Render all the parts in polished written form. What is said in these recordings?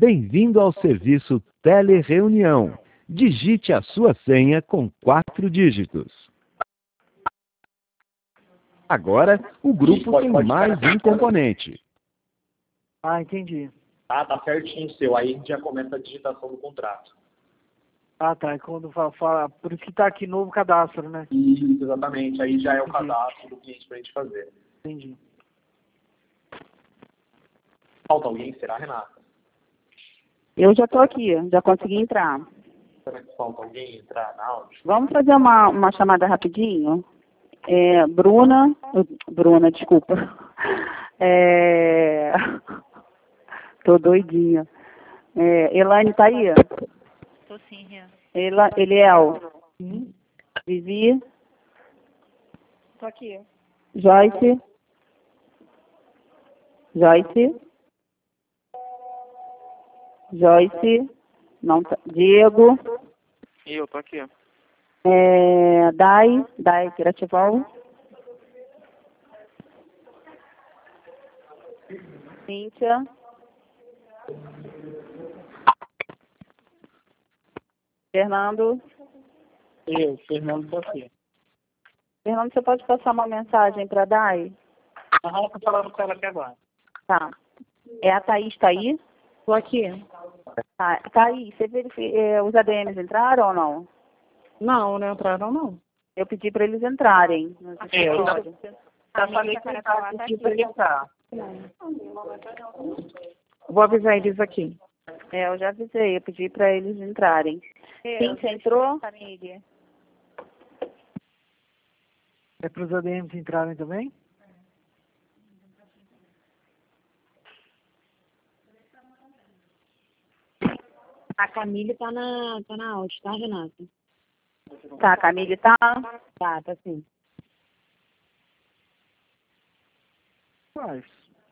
Bem-vindo ao serviço Telereunião. Digite a sua senha com 4 dígitos. Agora, o grupo tem mais um componente. Ah, entendi. Tá certinho o seu. Aí a gente já começa a digitação do contrato. Ah, tá. Quando fala, por isso que tá aqui novo cadastro, né? Isso, exatamente. Aí já é o Entendi. cadastro do cliente pra gente fazer. Entendi. Falta alguém, será, Renata? Eu já estou aqui, já consegui entrar. Será que falta alguém entrar na áudio? Vamos fazer uma chamada rapidinho? Bruna, desculpa. Tô doidinha. Elaine tá aí? Tô sim, Ria. Eliel? Sim. Vivi? Tô aqui. Joyce? Joyce? Não tá. Diego? Eu tô aqui. Dai Piratival? Cíntia? Fernando? Fernando, tô aqui. Fernando, você pode passar uma mensagem para a Dai? Aham, tô falando com ela aqui agora. Tá. A Thaís tá aí? Tô aqui. Tá. Thaís, você os ADMs entraram ou não? Não entraram, não. Eu pedi para eles entrarem. Eu já falei que ele tava aqui pra ele entrar. Vou avisar eles aqui. Eu já avisei, eu pedi para eles entrarem. Sim, você entrou? É para os ADMs entrarem também? A Camille tá na áudio, tá, Renata? Tá, a Camille tá? Tá sim. Faz.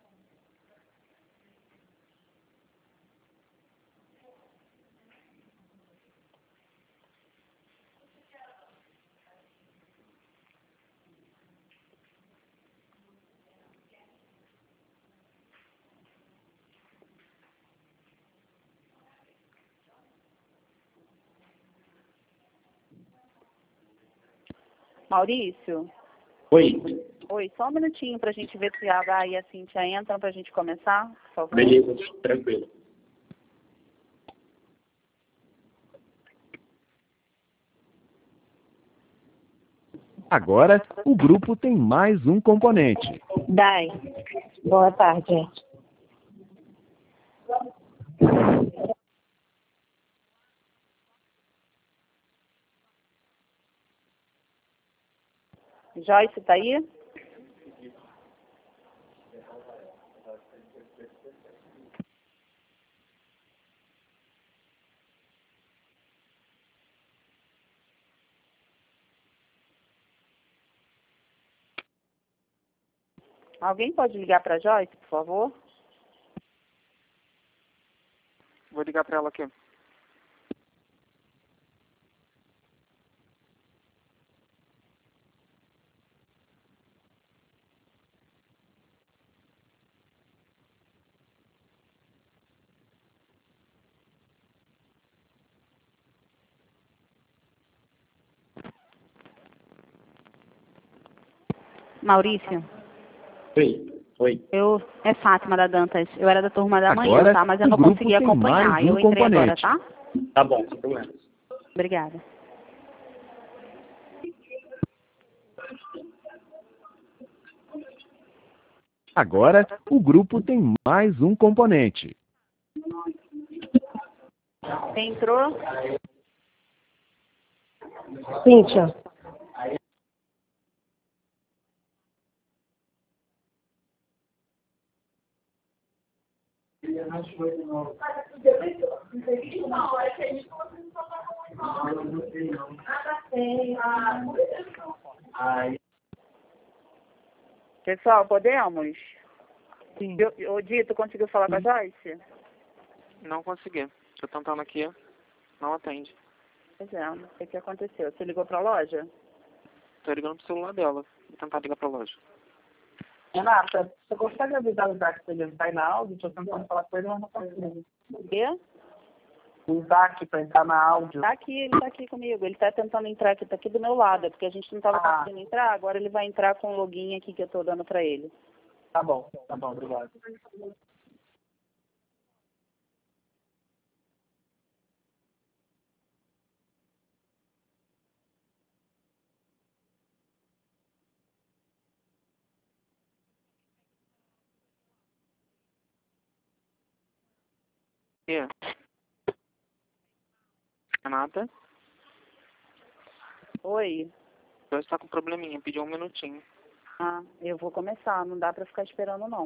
Maurício? Oi. Oi, só um minutinho para a gente ver se a Dai e a Cíntia entram para a gente começar, por favor. Beleza, tranquilo. Agora, o grupo tem mais um componente. Dai. Boa tarde. Joyce tá aí? Alguém pode ligar para Joyce, por favor? Vou ligar pra ela aqui. Maurício? Oi. É Fátima da Dantas. Eu era da turma da manhã, Agora, tá? Mas eu o não grupo consegui tem acompanhar. mais um Eu entrei agora, componente. tá? Tá bom, sem problemas. Obrigada. Agora, o grupo tem mais um componente. Entrou? Cíntia. Pessoal, podemos? Sim. Ô, Dito, conseguiu falar com a Joyce? Não consegui. Tô tentando aqui. Não atende. Pois é, não sei o que aconteceu. Você ligou para a loja? Tô ligando pro celular dela. Vou tentar ligar pra loja. Renata, você consegue avisar o Isaac se ele entrar na áudio? Estou tentando falar com ele, mas não consigo. O quê? O Isaac para entrar na áudio. Ele tá aqui comigo. Ele tá tentando entrar aqui, tá aqui do meu lado. É porque a gente não tava conseguindo entrar, agora ele vai entrar com o login aqui que eu tô dando pra ele. Tá bom, obrigado. E? Renata? Oi. Eu está com um probleminha, pediu um minutinho. Ah, eu vou começar. Não dá pra ficar esperando, não.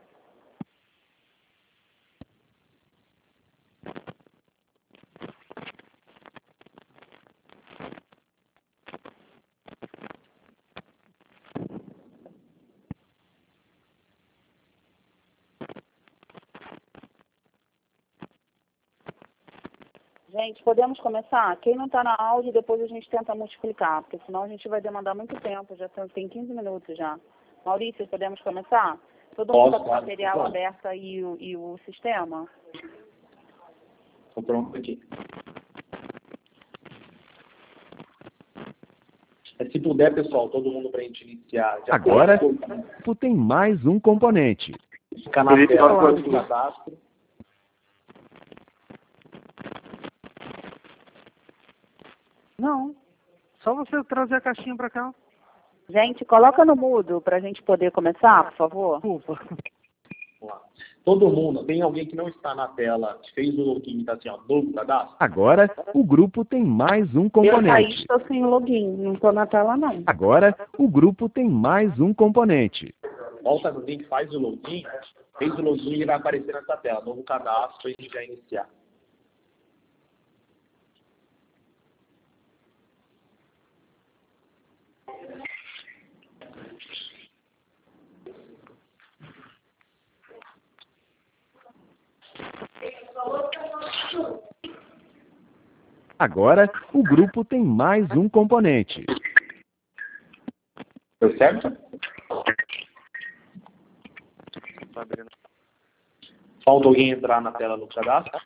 Gente, podemos começar? Quem não está na áudio, depois a gente tenta multiplicar, porque senão a gente vai demandar muito tempo, já tem 15 minutos já. Maurício, podemos começar? Todo mundo está com o material aberto aí e o sistema? Estou pronto aqui. Se puder, pessoal, todo mundo para a gente iniciar. Já Agora, tem mais um componente. Ficar na tela do cadastro. Não. Só você trazer a caixinha pra cá. Gente, coloca no mudo para a gente poder começar, por favor. Desculpa. Vamos lá. Todo mundo, tem alguém que não está na tela, que fez o login e está assim, ó, novo cadastro? Agora, o grupo tem mais um Eu componente. saí, estou sem login, não estou na tela, não. Agora, o grupo tem mais um componente. Volta no link, faz o login, fez o login e vai aparecer nessa tela, novo cadastro, e a gente vai iniciar. Agora, o grupo tem mais um componente. Deu certo? Tá abrindo. Falta alguém entrar na tela do cadastro?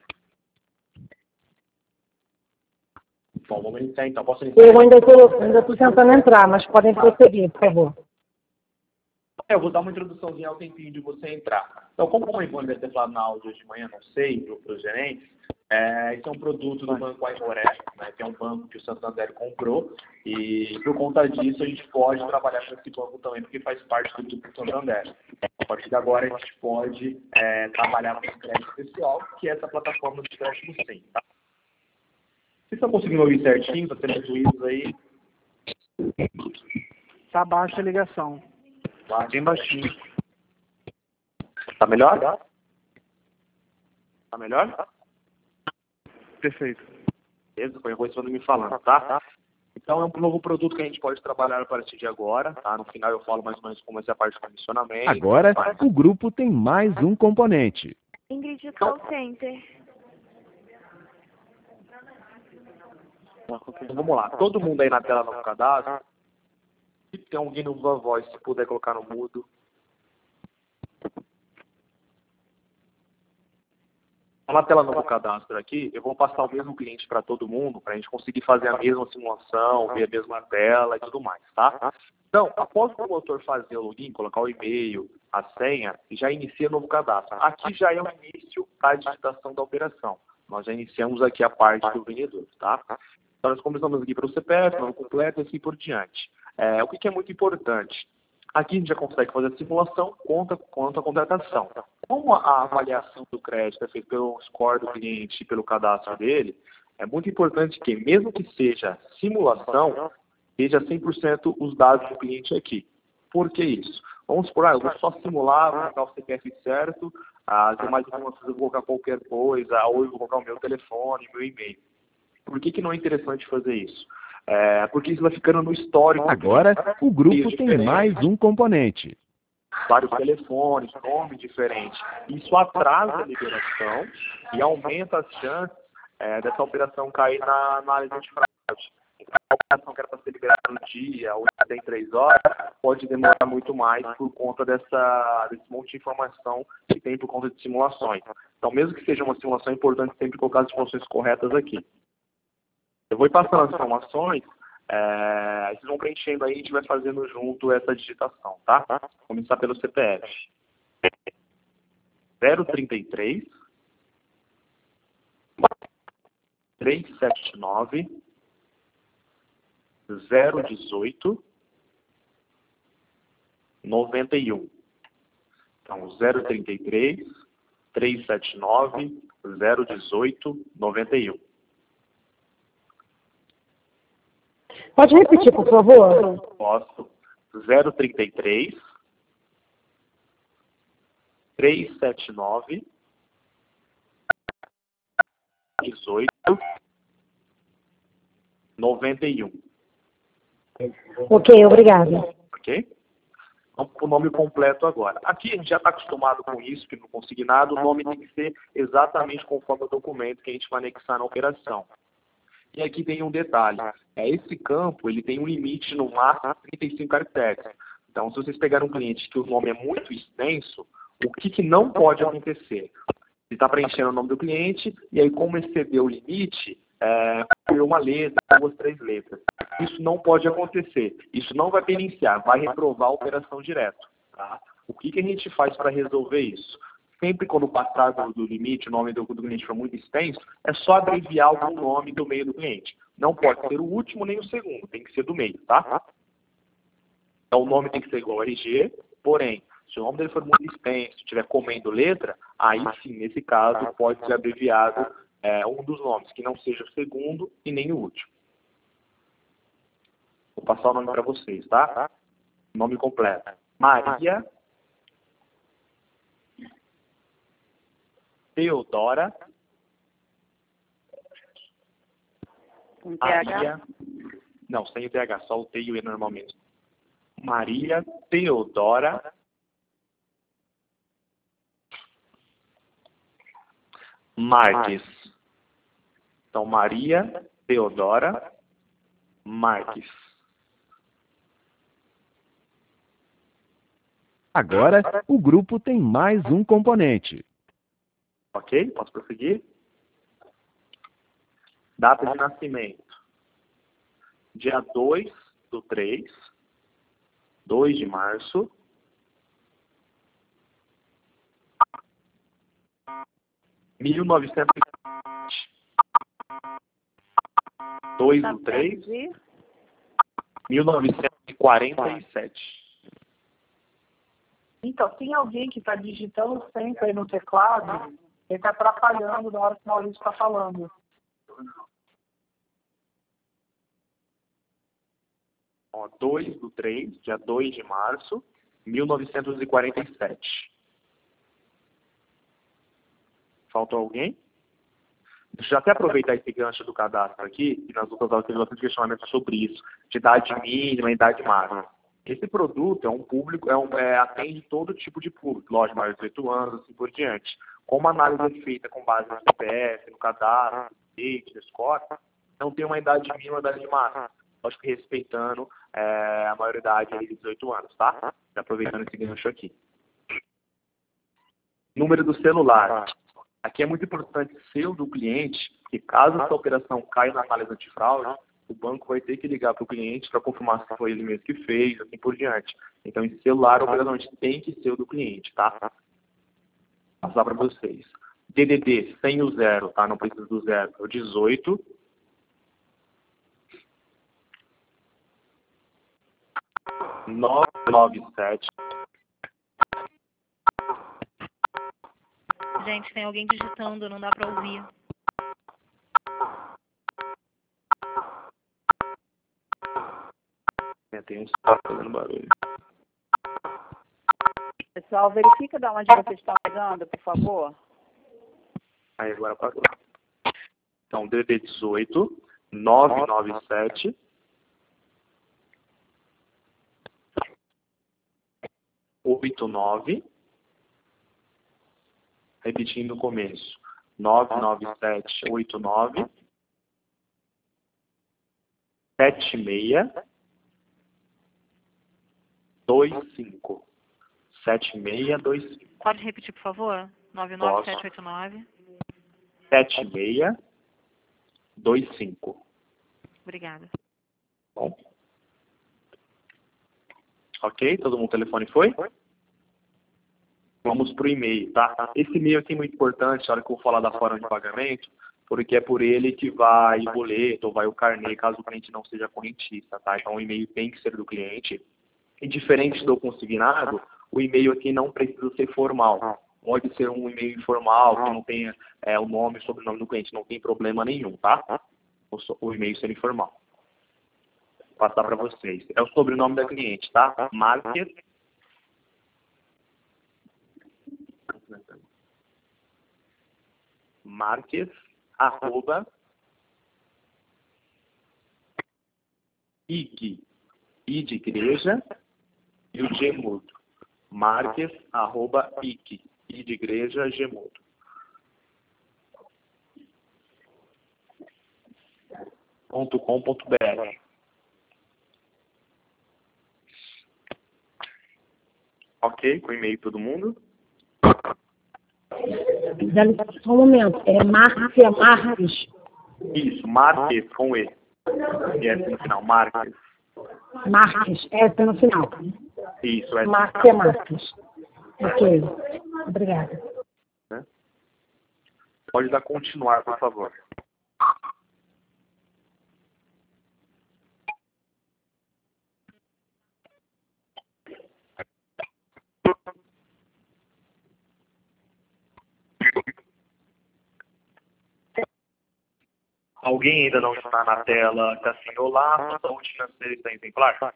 Bom, vamos iniciar então. Posso iniciar? Eu ainda estou tentando entrar, mas podem prosseguir, por favor. Eu vou dar uma introduçãozinha ao tempinho de você entrar. Então, como o Ivone deve ter falado na aula de hoje de manhã, não sei, para os gerentes, esse é um produto do Banco Aimoré, né, que é um banco que o Santander comprou, e por conta disso a gente pode trabalhar com esse banco também, porque faz parte do grupo Santander. A partir de agora a gente pode trabalhar com o crédito pessoal, que é essa plataforma de crédito sim, tá? Vocês estão conseguindo ouvir certinho? Está tendo ruídos aí? Tá baixa a ligação. Bem baixinho. Tá melhor? Tá melhor? Perfeito. Beleza? Qualquer coisa você me falando, tá? Então é um novo produto que a gente pode trabalhar a partir de agora, tá? No final eu falo mais ou menos como vai ser a parte de comissionamento. Agora, o grupo tem mais um componente. Ingrid, call center. Então, vamos lá. Todo mundo aí na tela no cadastro. Se tem alguém no Viva Voz, se puder colocar no mudo. Na tela no cadastro aqui, eu vou passar o mesmo cliente para todo mundo, para a gente conseguir fazer a mesma simulação, ver a mesma tela e tudo mais, tá? Então, após o promotor fazer o login, colocar o e-mail, a senha, já inicia o novo cadastro. Aqui já é o início da digitação da operação. Nós já iniciamos aqui a parte do vendedor, tá? Então, nós começamos aqui para o CPF, nome completo e assim por diante. O que é muito importante? Aqui a gente já consegue fazer a simulação quanto à contratação. Como a avaliação do crédito é feita pelo score do cliente e pelo cadastro dele, é muito importante que, mesmo que seja simulação, seja 100% os dados do cliente aqui. Por que isso? Vamos supor, eu vou só simular, vou colocar o CPF certo, as demais informações eu vou colocar qualquer coisa, ou eu vou colocar o meu telefone, meu e-mail. Por que não é interessante fazer isso? Porque isso vai ficando no histórico. Agora, o grupo tem mais um componente. Vários telefones, nome diferente. Isso atrasa a liberação e aumenta as chances dessa operação cair na área de antifraude. A operação que era para ser liberada no dia, ou em 3 horas, pode demorar muito mais por conta desse monte de informação que tem por conta de simulações. Então, mesmo que seja uma simulação, é importante sempre colocar as informações corretas aqui. Eu vou ir passando as informações, vocês vão preenchendo aí, a gente vai fazendo junto essa digitação, tá? Vou começar pelo CPF. 033 379 018 91. Então, 033 379 018 91. Pode repetir, por favor? Posso. 033 379 18 91. Ok, obrigada. Ok? Vamos para o nome completo agora. Aqui a gente já está acostumado com isso, que no consignado o nome tem que ser exatamente conforme o documento que a gente vai anexar na operação. E aqui tem um detalhe. Esse campo ele tem um limite no máximo de 35 caracteres. Então, se vocês pegarem um cliente que o nome é muito extenso, o que não pode acontecer? Ele está preenchendo o nome do cliente e aí, como excedeu o limite, criou uma letra, 2, 3 letras. Isso não pode acontecer. Isso não vai penitenciar, vai reprovar a operação direto. Tá? O que a gente faz para resolver isso? Sempre quando passar do limite, o nome do cliente for muito extenso, é só abreviar algum nome do meio do cliente. Não pode ser o último nem o segundo, tem que ser do meio, tá? Então o nome tem que ser igual ao RG, porém, se o nome dele for muito extenso, estiver comendo letra, aí sim, nesse caso, pode ser abreviado um dos nomes, que não seja o segundo e nem o último. Vou passar o nome para vocês, tá? Nome completo. Maria Teodora Maria, não, sem o TH, só o T e o E normalmente. Maria Teodora Marques. Então, Maria Teodora Marques. Agora, o grupo tem mais um componente. Ok? Posso prosseguir? Data de nascimento. Dia 2/3, 2 de março. 1900. 2/3, 1947. Então, tem alguém que está digitando sempre aí no teclado, ele está atrapalhando na hora que o Maurício está falando. Ó, 2/3, dia 2 de março, 1947. Faltou alguém? Deixa eu até aproveitar esse gancho do cadastro aqui, e nas outras aulas teve bastante questionamento sobre isso, de idade mínima e idade máxima. Esse produto é um público, atende todo tipo de público, lógico, maior de 18 anos, assim por diante. Como a análise é feita com base no CPF, no cadastro, no score, não tem uma idade mínima e idade máxima. Lógico que respeitando a maioridade de 18 anos, tá? Aproveitando esse gancho aqui. Número do celular. Aqui é muito importante ser o do cliente, que caso essa operação caia na análise antifraude, o banco vai ter que ligar para o cliente para confirmar se foi ele mesmo que fez, assim por diante. Então, esse celular, obrigatoriamente, tem que ser o do cliente, tá? Vou passar para vocês. DDD sem o 0, tá? Não precisa do 0. É o 18. 997. Gente, tem alguém digitando, não dá pra ouvir. Tem um espaço fazendo barulho. Pessoal, verifica de onde vocês estão ligando, por favor. Aí agora parou. Então, DDD 18 997 89, repetindo o começo, 99789 7625. 7625. Pode repetir, por favor? 99789. 7625. Obrigada. Bom. Ok, todo mundo, o telefone foi? Vamos para o e-mail, tá? Esse e-mail aqui é muito importante, na hora que eu vou falar da forma de pagamento, porque é por ele que vai o boleto ou vai o carnê, caso o cliente não seja correntista, tá? Então o e-mail tem que ser do cliente. E diferente do consignado, o e-mail aqui não precisa ser formal. Pode ser um e-mail informal, que não tenha o nome e sobrenome do cliente, não tem problema nenhum, tá? O e-mail ser informal. Vou passar para vocês. É o sobrenome da cliente, tá? Marques, arroba, IG, I de igreja, e o G mudo. Marques, arroba, IG, I de igreja, G mudo. .com.br. Ok, com o e-mail todo mundo? Só um momento. É Márcia Marques. Isso, Marques com E. E S no final, Marques. Marques, S no final. Isso, S. Márcia Marques. Ok. Obrigada. Pode dar continuar, por favor. Alguém ainda não está na tela, está assim, olá, saúde financeira está exemplar?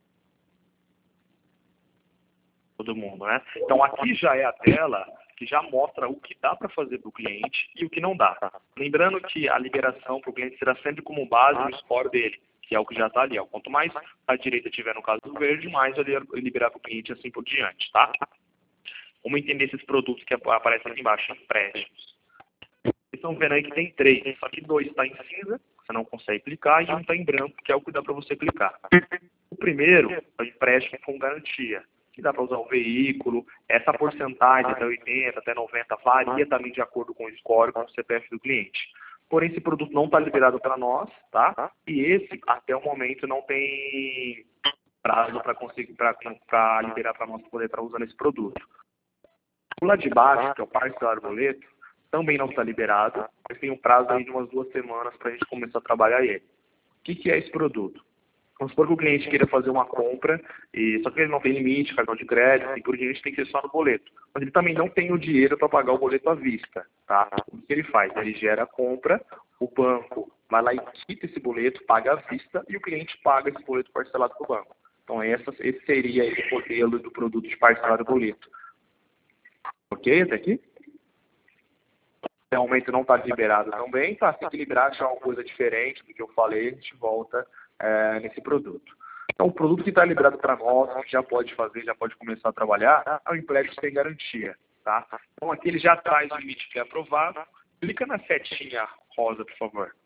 Todo mundo, né? Então aqui já é a tela que já mostra o que dá para fazer para o cliente e o que não dá. Lembrando que a liberação para o cliente será sempre como base no score dele, que é o que já está ali. Ó. Quanto mais a direita tiver no caso do verde, mais ele liberar para o cliente assim por diante, tá? Vamos entender esses produtos que aparecem aqui embaixo, empréstimos. Vocês estão vendo aí que tem 3, só que 2 está em cinza, você não consegue clicar, e um está em branco, que é o que dá para você clicar. O primeiro é o empréstimo com garantia, que dá para usar o veículo, essa porcentagem até 80, até 90 varia também de acordo com o score, com o CPF do cliente. Porém, esse produto não está liberado para nós, tá? E esse, até o momento, não tem prazo para liberar para nós poder estar usando esse produto. O lá de baixo, que é o parcelar boleto, também não está liberado, mas tem um prazo aí de umas 2 semanas para a gente começar a trabalhar ele. O que é esse produto? Vamos supor que o cliente queira fazer uma compra, só que ele não tem limite, cartão de crédito, assim por diante, tem que ser só no boleto. Mas ele também não tem o dinheiro para pagar o boleto à vista, tá? O que ele faz? Ele gera a compra, o banco vai lá e quita esse boleto, paga à vista, e o cliente paga esse boleto parcelado para o banco. Então esse seria o modelo do produto de parcelado boleto. Ok, até aqui? Realmente não está liberado também, tá? Se equilibrar, achar uma coisa diferente do que eu falei, a gente volta nesse produto. Então, o produto que está liberado para nós, que já pode fazer, já pode começar a trabalhar, é o empréstimo sem garantia, tá? Então, aqui ele já traz o limite que é aprovado. Clica na setinha rosa, por favor.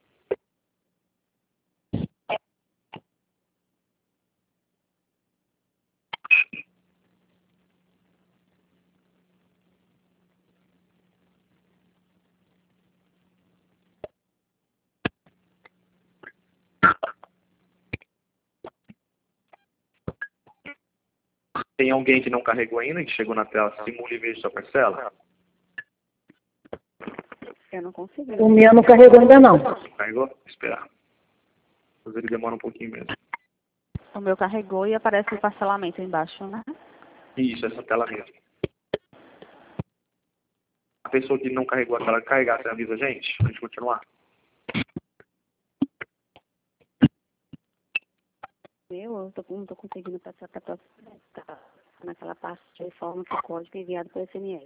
Tem alguém que não carregou ainda, que chegou na tela, simule e veja sua parcela? Eu não consegui. O meu não carregou ainda não. Carregou? Vou esperar. Às vezes ele demora um pouquinho mesmo. O meu carregou e aparece o parcelamento embaixo, né? Isso, essa tela mesmo. A pessoa que não carregou a tela carregar, você avisa a gente? Pra gente continuar. Eu não tô conseguindo passar para naquela parte de forma que o código é enviado por SMS.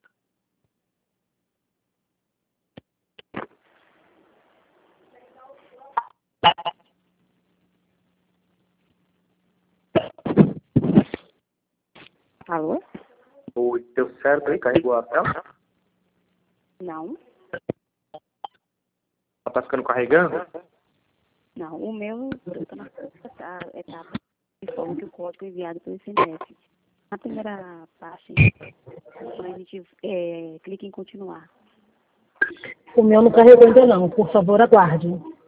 Alô? Oi, deu certo aí? Carregou a tela? Não. Ela tá ficando carregando? Não, o meu, eu tô na etapa informa que o código é enviado pelo SMS. Na primeira parte, a gente clica em continuar. O meu não carregou ainda não, por favor, aguarde.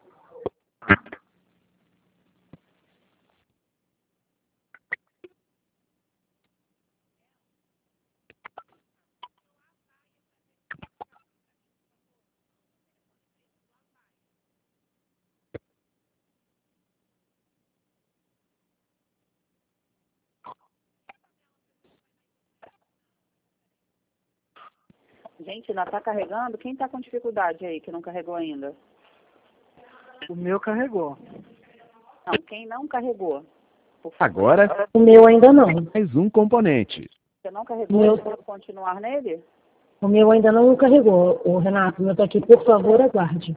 Gente, não tá carregando? Quem tá com dificuldade aí, que não carregou ainda? O meu carregou. Não, quem não carregou? Agora, O meu ainda não. mais um componente. Você não carregou? Meu- Você pode continuar nele? O meu ainda não carregou. O Renato, o meu tá aqui, por favor, aguarde.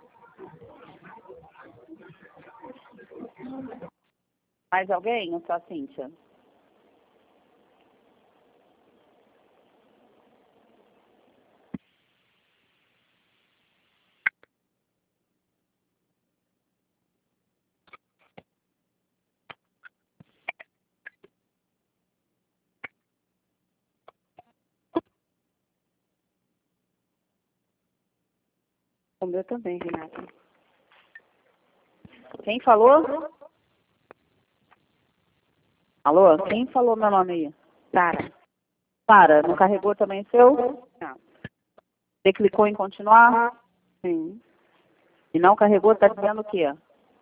Mais alguém ou só a Cíntia? O meu também, Renata. Quem falou? Alô? Quem falou meu nome aí? Sara. Sara, não carregou também o seu? Não. Você clicou em continuar? Sim. E não carregou, tá dizendo o quê?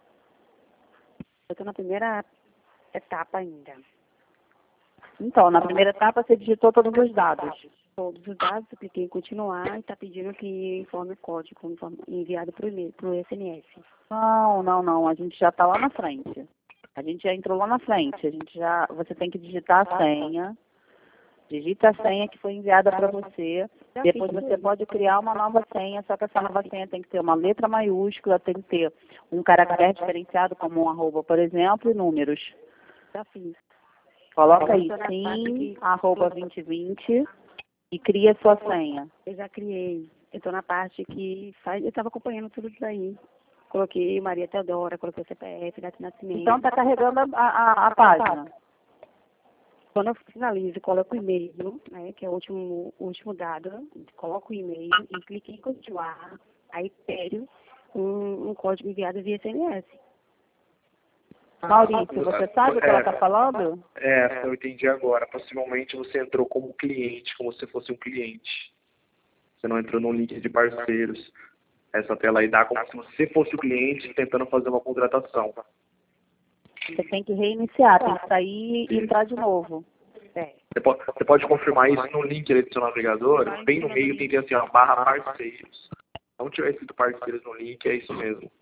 Eu tô na primeira etapa ainda. Então, na primeira etapa você digitou todos os dados. Todos os dados, eu cliquei em continuar e está pedindo que informe o código enviado por e-mail, por SMS. Não. A gente já está lá na frente. A gente já entrou lá na frente. Você tem que digitar a senha. Digita a senha que foi enviada para você. Depois você pode criar uma nova senha, só que essa nova senha tem que ter uma letra maiúscula, tem que ter um caractere diferenciado, como um arroba, por exemplo, e números. Já fiz. Coloca aí, sim, arroba 2020 e cria sua senha. Eu já criei. Eu estou na parte que faz. Eu estava acompanhando tudo isso aí. Coloquei Maria Teodora, coloquei o CPF, data de nascimento. Então está carregando a página. Quando eu finalizo, coloco o e-mail, né, que é o último dado, coloco o e-mail e clique em continuar. Aí pede um código enviado via SMS. Maurício, você sabe o que ela está falando? Eu entendi agora. Possivelmente você entrou como cliente, como se fosse um cliente. Você não entrou no link de parceiros. Essa tela aí dá como se você fosse o cliente tentando fazer uma contratação. Você tem que reiniciar, tem que sair e entrar de novo. Você pode confirmar isso no link ali do seu navegador. Bem no meio tem assim, ó, barra parceiros. Não tiver escrito parceiros no link, é isso mesmo.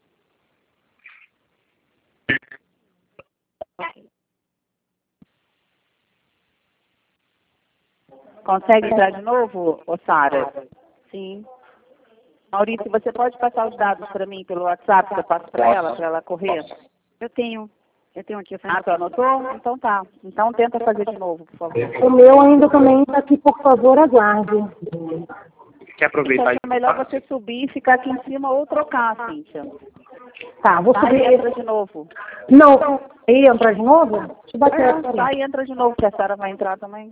Consegue entrar de novo, Sara? Sim. Maurício, você pode passar os dados para mim pelo WhatsApp, que eu passo para ela correr? Eu tenho aqui. Você anotou? Então tá. Então tenta fazer de novo, por favor. O meu ainda também está aqui, por favor, aguarde. Quer aproveitar É melhor você subir e ficar aqui em cima ou trocar, Cíntia. Tá, vou Tá, subir. e entra de novo. Não, aí entrar de novo? Deixa eu bater aqui. Tá, e entra de novo, que a Sara vai entrar também.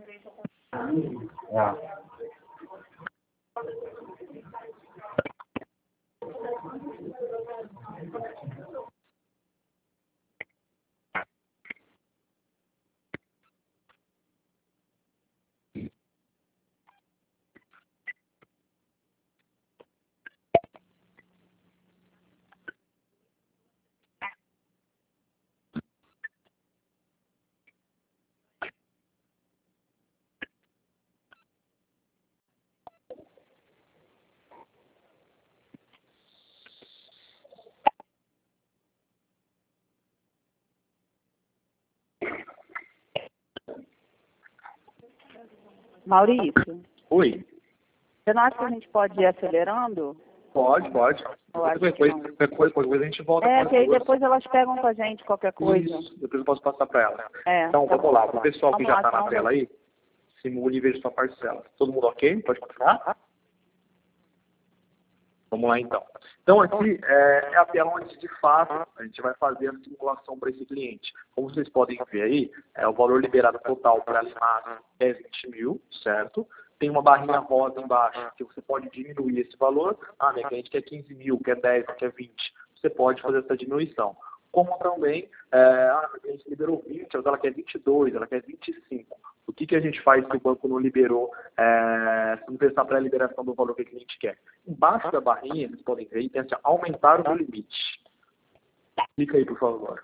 Maurício, Oi. você não acha que a gente pode ir acelerando? Pode. Eu acho Qualquer que não. coisa a gente volta É, com que as aí duas. depois elas pegam com a gente qualquer coisa. Isso, depois eu posso passar para ela. É, Então, tá vamos lá. O pessoal que Vamos já lá, está na então. tela aí, simule e veja sua parcela. Todo mundo ok? Pode continuar? Vamos lá, então. Então, aqui é a tela onde, de fato, a gente vai fazer a simulação para esse cliente. Como vocês podem ver aí, o valor liberado total para a Limax é 20 mil, certo? Tem uma barrinha rosa embaixo, que você pode diminuir esse valor. Ah, minha cliente quer 15 mil, quer 10, quer 20. Você pode fazer essa diminuição. Como também, a cliente liberou 20, mas ela quer 22, ela quer 25. O que a gente faz se o banco não liberou, se não prestar para a liberação do valor que o cliente quer? Embaixo da barrinha, vocês podem ver, tem assim, aumentar o limite. Clica aí, por favor.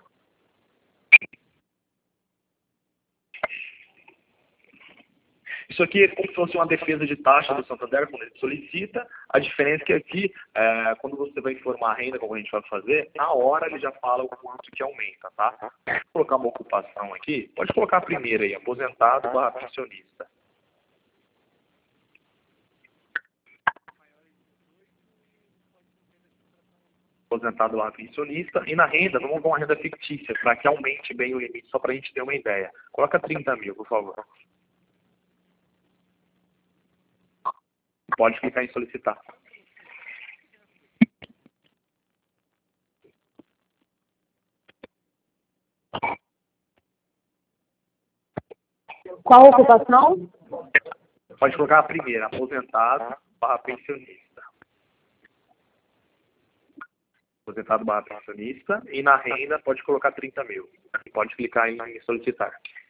Isso aqui é como se fosse uma defesa de taxa do Santander, quando ele solicita. A diferença é que aqui, quando você vai informar a renda, como a gente vai fazer, na hora ele já fala o quanto que aumenta, tá? Vou colocar uma ocupação aqui. Pode colocar a primeira aí, aposentado / pensionista. Aposentado / pensionista. E na renda, vamos com uma renda fictícia, para que aumente bem o limite, só para a gente ter uma ideia. Coloca 30 mil, por favor. Pode clicar em solicitar. Qual ocupação? Pode colocar a primeira, aposentado / pensionista. Aposentado / pensionista. E na renda, pode colocar 30 mil. E pode clicar em solicitar.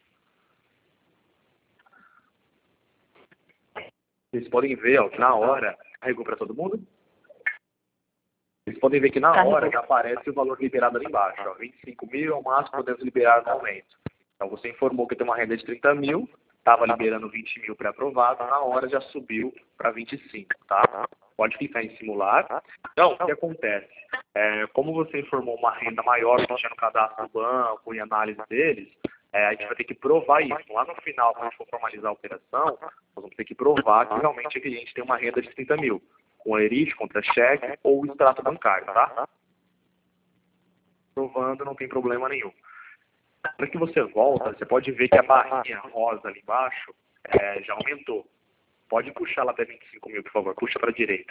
Vocês podem ver, ó, que na hora, carregou para todo mundo? Vocês podem ver que na hora já aparece o valor liberado ali embaixo. Ó, 25 mil é o máximo que podemos liberar no momento. Então você informou que tem uma renda de 30 mil, estava liberando 20 mil pré-aprovado, na hora já subiu para 25, tá? Pode clicar em simular. Então, o que acontece? Como você informou uma renda maior que tinha no cadastro do banco e análise deles, a gente vai ter que provar isso. Lá no final, quando a gente for formalizar a operação, nós vamos ter que provar que realmente o cliente tem uma renda de 30 mil, com ERIT, contra-cheque ou extrato bancário, tá? Provando, não tem problema nenhum. Na que você volta, você pode ver que a barrinha rosa ali embaixo já aumentou. Pode puxar lá até 25 mil, por favor. Puxa para a direita.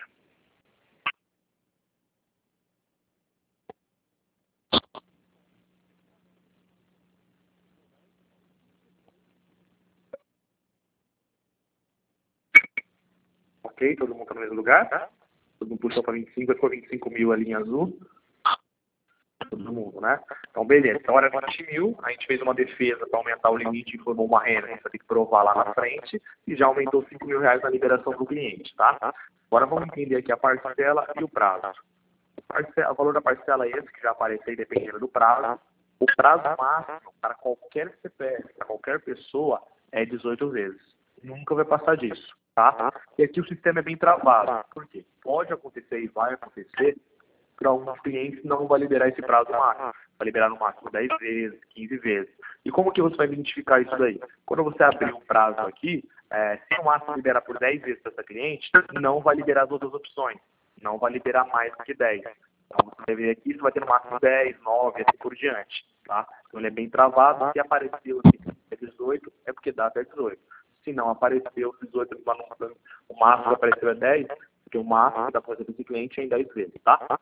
Ok, todo mundo está no mesmo lugar, tá? Todo mundo puxou para 25, ficou 25 mil ali em azul. Todo mundo, né? Então, beleza. Então, era 20 mil, a gente fez uma defesa para aumentar o limite e informou uma renda, a gente vai ter que provar lá na frente, e já aumentou 5 mil reais na liberação do cliente, tá? Agora vamos entender aqui a parcela e o prazo. O valor da parcela é esse, que já apareceu aí dependendo do prazo. O prazo máximo para qualquer CPF, para qualquer pessoa, é 18 vezes. Nunca vai passar disso, tá? E aqui o sistema é bem travado. Por quê? Pode acontecer e vai acontecer para alguns clientes não vai liberar esse prazo máximo. Vai liberar no máximo 10 vezes, 15 vezes. E como que você vai identificar isso daí? Quando você abrir um prazo aqui, se o máximo liberar por 10 vezes para essa cliente, não vai liberar as outras opções. Não vai liberar mais do que 10. Então, você vai ver aqui, você vai ter no máximo 10, 9, assim por diante. Tá? Então, ele é bem travado. Se apareceu aqui é 18, é porque dá até 18. Se não apareceu 18, o máximo que apareceu é 10, porque o máximo que dá para fazer para esse cliente é em 10 vezes. Tá?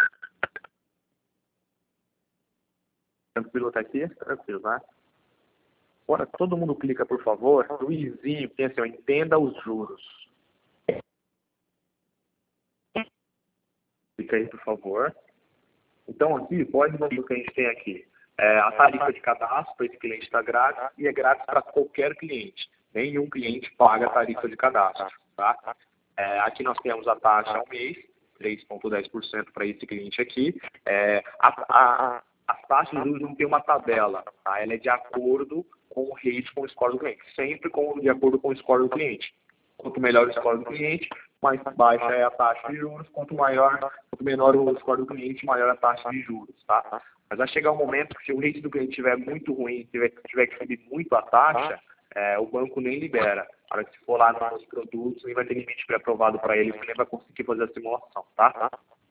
Tranquilo até aqui? Tranquilo, né? Agora, todo mundo clica, por favor, no izinho, tem assim, ó, entenda os juros. Clica aí, por favor. Então, aqui, pode ver o que a gente tem aqui. A tarifa de cadastro para esse cliente está grátis e é grátis para qualquer cliente. Nenhum cliente paga a tarifa de cadastro, tá? Aqui nós temos a taxa ao mês, 3,10% para esse cliente aqui. As taxas de juros não tem uma tabela, tá? Ela é de acordo com o rate, com o score do cliente. Sempre de acordo com o score do cliente. Quanto melhor o score do cliente, mais baixa é a taxa de juros. Quanto menor o score do cliente, maior a taxa de juros, tá? Mas vai chegar um momento que se o rate do cliente estiver muito ruim, tiver que subir muito a taxa, o banco nem libera. Para que se for lá nos produtos, nem vai ter limite pré-aprovado para ele, você nem vai conseguir fazer a simulação, tá?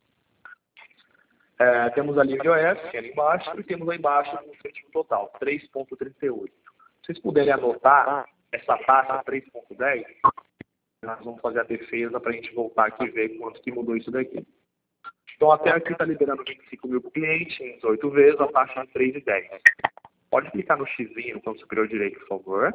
Temos a linha de OS, que é ali embaixo, e temos lá embaixo o incentivo total, 3,38. Se vocês puderem anotar essa taxa 3,10, Nós vamos fazer a defesa para a gente voltar aqui e ver quanto que mudou isso daqui. Então, até aqui está liberando 25 mil para o cliente em 18 vezes, a taxa é 3,10. Pode clicar no xizinho no canto superior direito, por favor.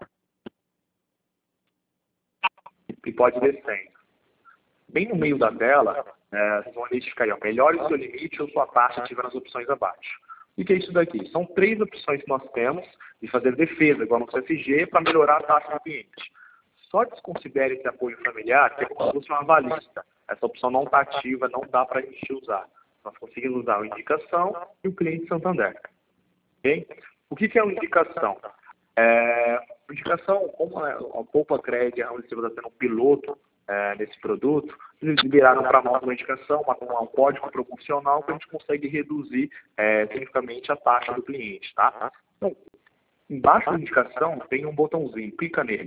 E pode descendo. Bem no meio da tela, vocês vão identificar aí, ó, melhore o seu limite ou sua taxa estiver nas opções abaixo. O que é isso daqui? São 3 opções que nós temos de fazer defesa, igual no CFG, para melhorar a taxa do cliente. Só desconsidere esse apoio familiar, que é como se fosse uma avalista. Essa opção não está ativa, não dá para a gente usar. Nós conseguimos usar a indicação e o cliente Santander. Okay? O que é uma indicação? Indicação, como a Poupa Cred é onde você está sendo um piloto desse produto, eles liberaram para nós uma indicação, um código promocional que a gente consegue reduzir significativamente a taxa do cliente. Tá? Então, embaixo da indicação tem um botãozinho, clica nele.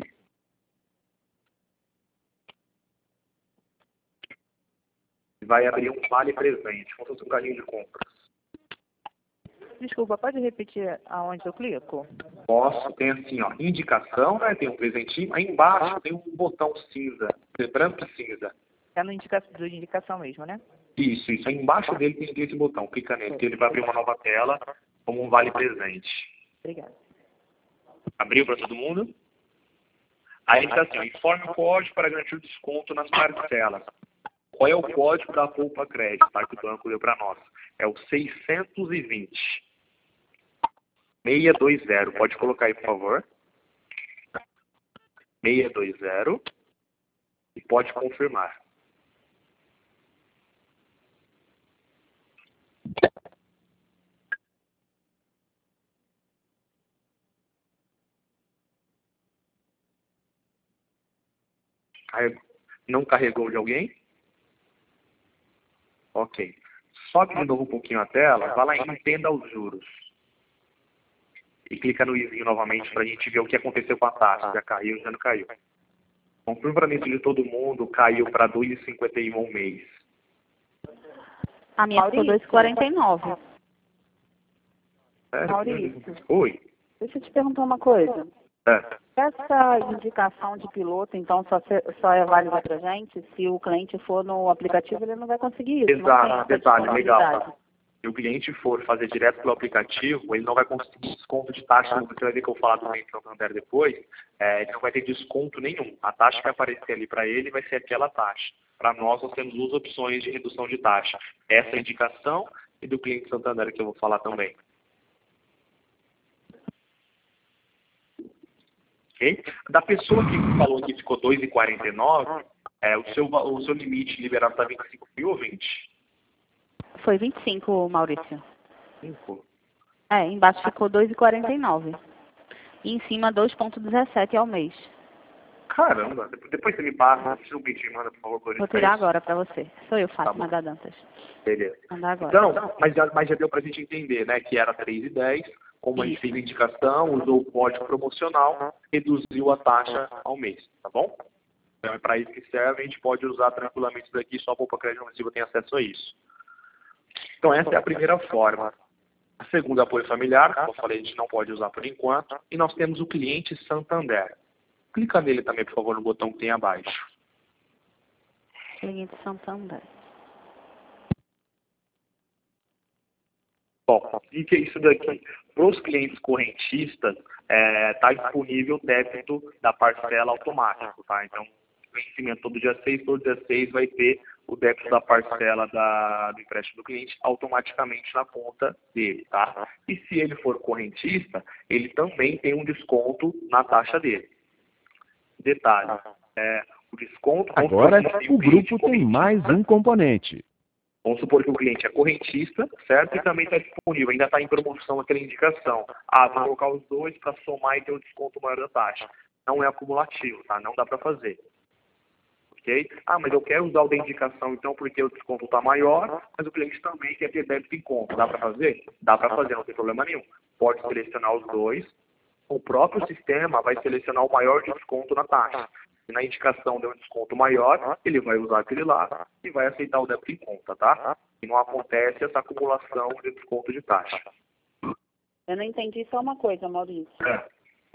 Vai abrir um vale presente, como se fosse um carrinho de compras. Desculpa, pode repetir aonde eu clico? Posso, tem assim, ó, indicação, né? Tem um presentinho. Aí embaixo tem um botão cinza, branco e cinza. É no indicação mesmo, né? Isso. Aí embaixo dele tem esse botão. Clica nele, que ele vai abrir uma nova tela como um vale presente. Obrigada. Abriu para todo mundo? Aí ele está assim, ó, informe o código para garantir o desconto nas parcelas. Qual é o código da Poupa Cred, tá? Que o banco deu para nós? É o 620. 620. Pode colocar aí, por favor. 620. E pode confirmar. Não carregou de alguém? Ok. Sobe de novo um pouquinho a tela, vai lá em entenda os juros. E clica no izinho novamente para a gente ver o que aconteceu com a taxa. Já caiu, já não caiu. Confirma para mim de todo mundo, caiu para 2,51 ao mês. A minha ficou 2,49. Maurício. Oi. Deixa eu te perguntar uma coisa. Essa indicação de piloto, então, só é válida para a gente? Se o cliente for no aplicativo, ele não vai conseguir isso. Exato, detalhe, legal. Tá? Se o cliente for fazer direto pelo aplicativo, ele não vai conseguir desconto de taxa. Você vai ver que eu falo do cliente Santander depois, ele não vai ter desconto nenhum. A taxa que vai aparecer ali para ele vai ser aquela taxa. Para nós temos 2 opções de redução de taxa. Essa indicação e do cliente Santander, que eu vou falar também. Okay? Da pessoa que falou que ficou 2,49, o seu limite liberado está 25 mil ou 20? Foi 25, Maurício. 5? Embaixo ficou 2,49. E em cima 2,17 ao mês. Caramba, depois você me passa, se o BT manda, por favor. Vou tirar agora para você. Sou eu, Fátima da Dantas. Beleza. Mandar agora. Então, mas já deu para a gente entender, né, que era 3,10. Como a gente fez a indicação, usou o código promocional, reduziu a taxa ao mês, tá bom? Então é para isso que serve, a gente pode usar tranquilamente isso daqui, só a Poupa Cred Agressiva tem acesso a isso. Então essa é a primeira forma. A segunda, apoio familiar, como eu falei, a gente não pode usar por enquanto. E nós temos o cliente Santander. Clica nele também, por favor, no botão que tem abaixo. Cliente Santander. Bom, o que é isso daqui? Para os clientes correntistas, está disponível o débito da parcela automático, tá? Então, vencimento todo dia 6 vai ter o débito da parcela do empréstimo do cliente automaticamente na conta dele, tá? E se ele for correntista, ele também tem um desconto na taxa dele. Detalhe, o desconto... Agora, o grupo tem mais um componente. Vamos supor que o cliente é correntista, certo? E também está disponível, ainda está em promoção aquela indicação. Vou colocar os 2 para somar e ter o desconto maior da taxa. Não é acumulativo, tá? Não dá para fazer. Ok? Mas eu quero usar o da indicação, então, porque o desconto está maior, mas o cliente também quer ter débito em conta. Dá para fazer? Dá para fazer, não tem problema nenhum. Pode selecionar os 2. O próprio sistema vai selecionar o maior desconto na taxa. Se na indicação deu um desconto maior, ele vai usar aquele lá e vai aceitar o débito em conta, tá? E não acontece essa acumulação de desconto de taxa. Eu não entendi só uma coisa, Maurício.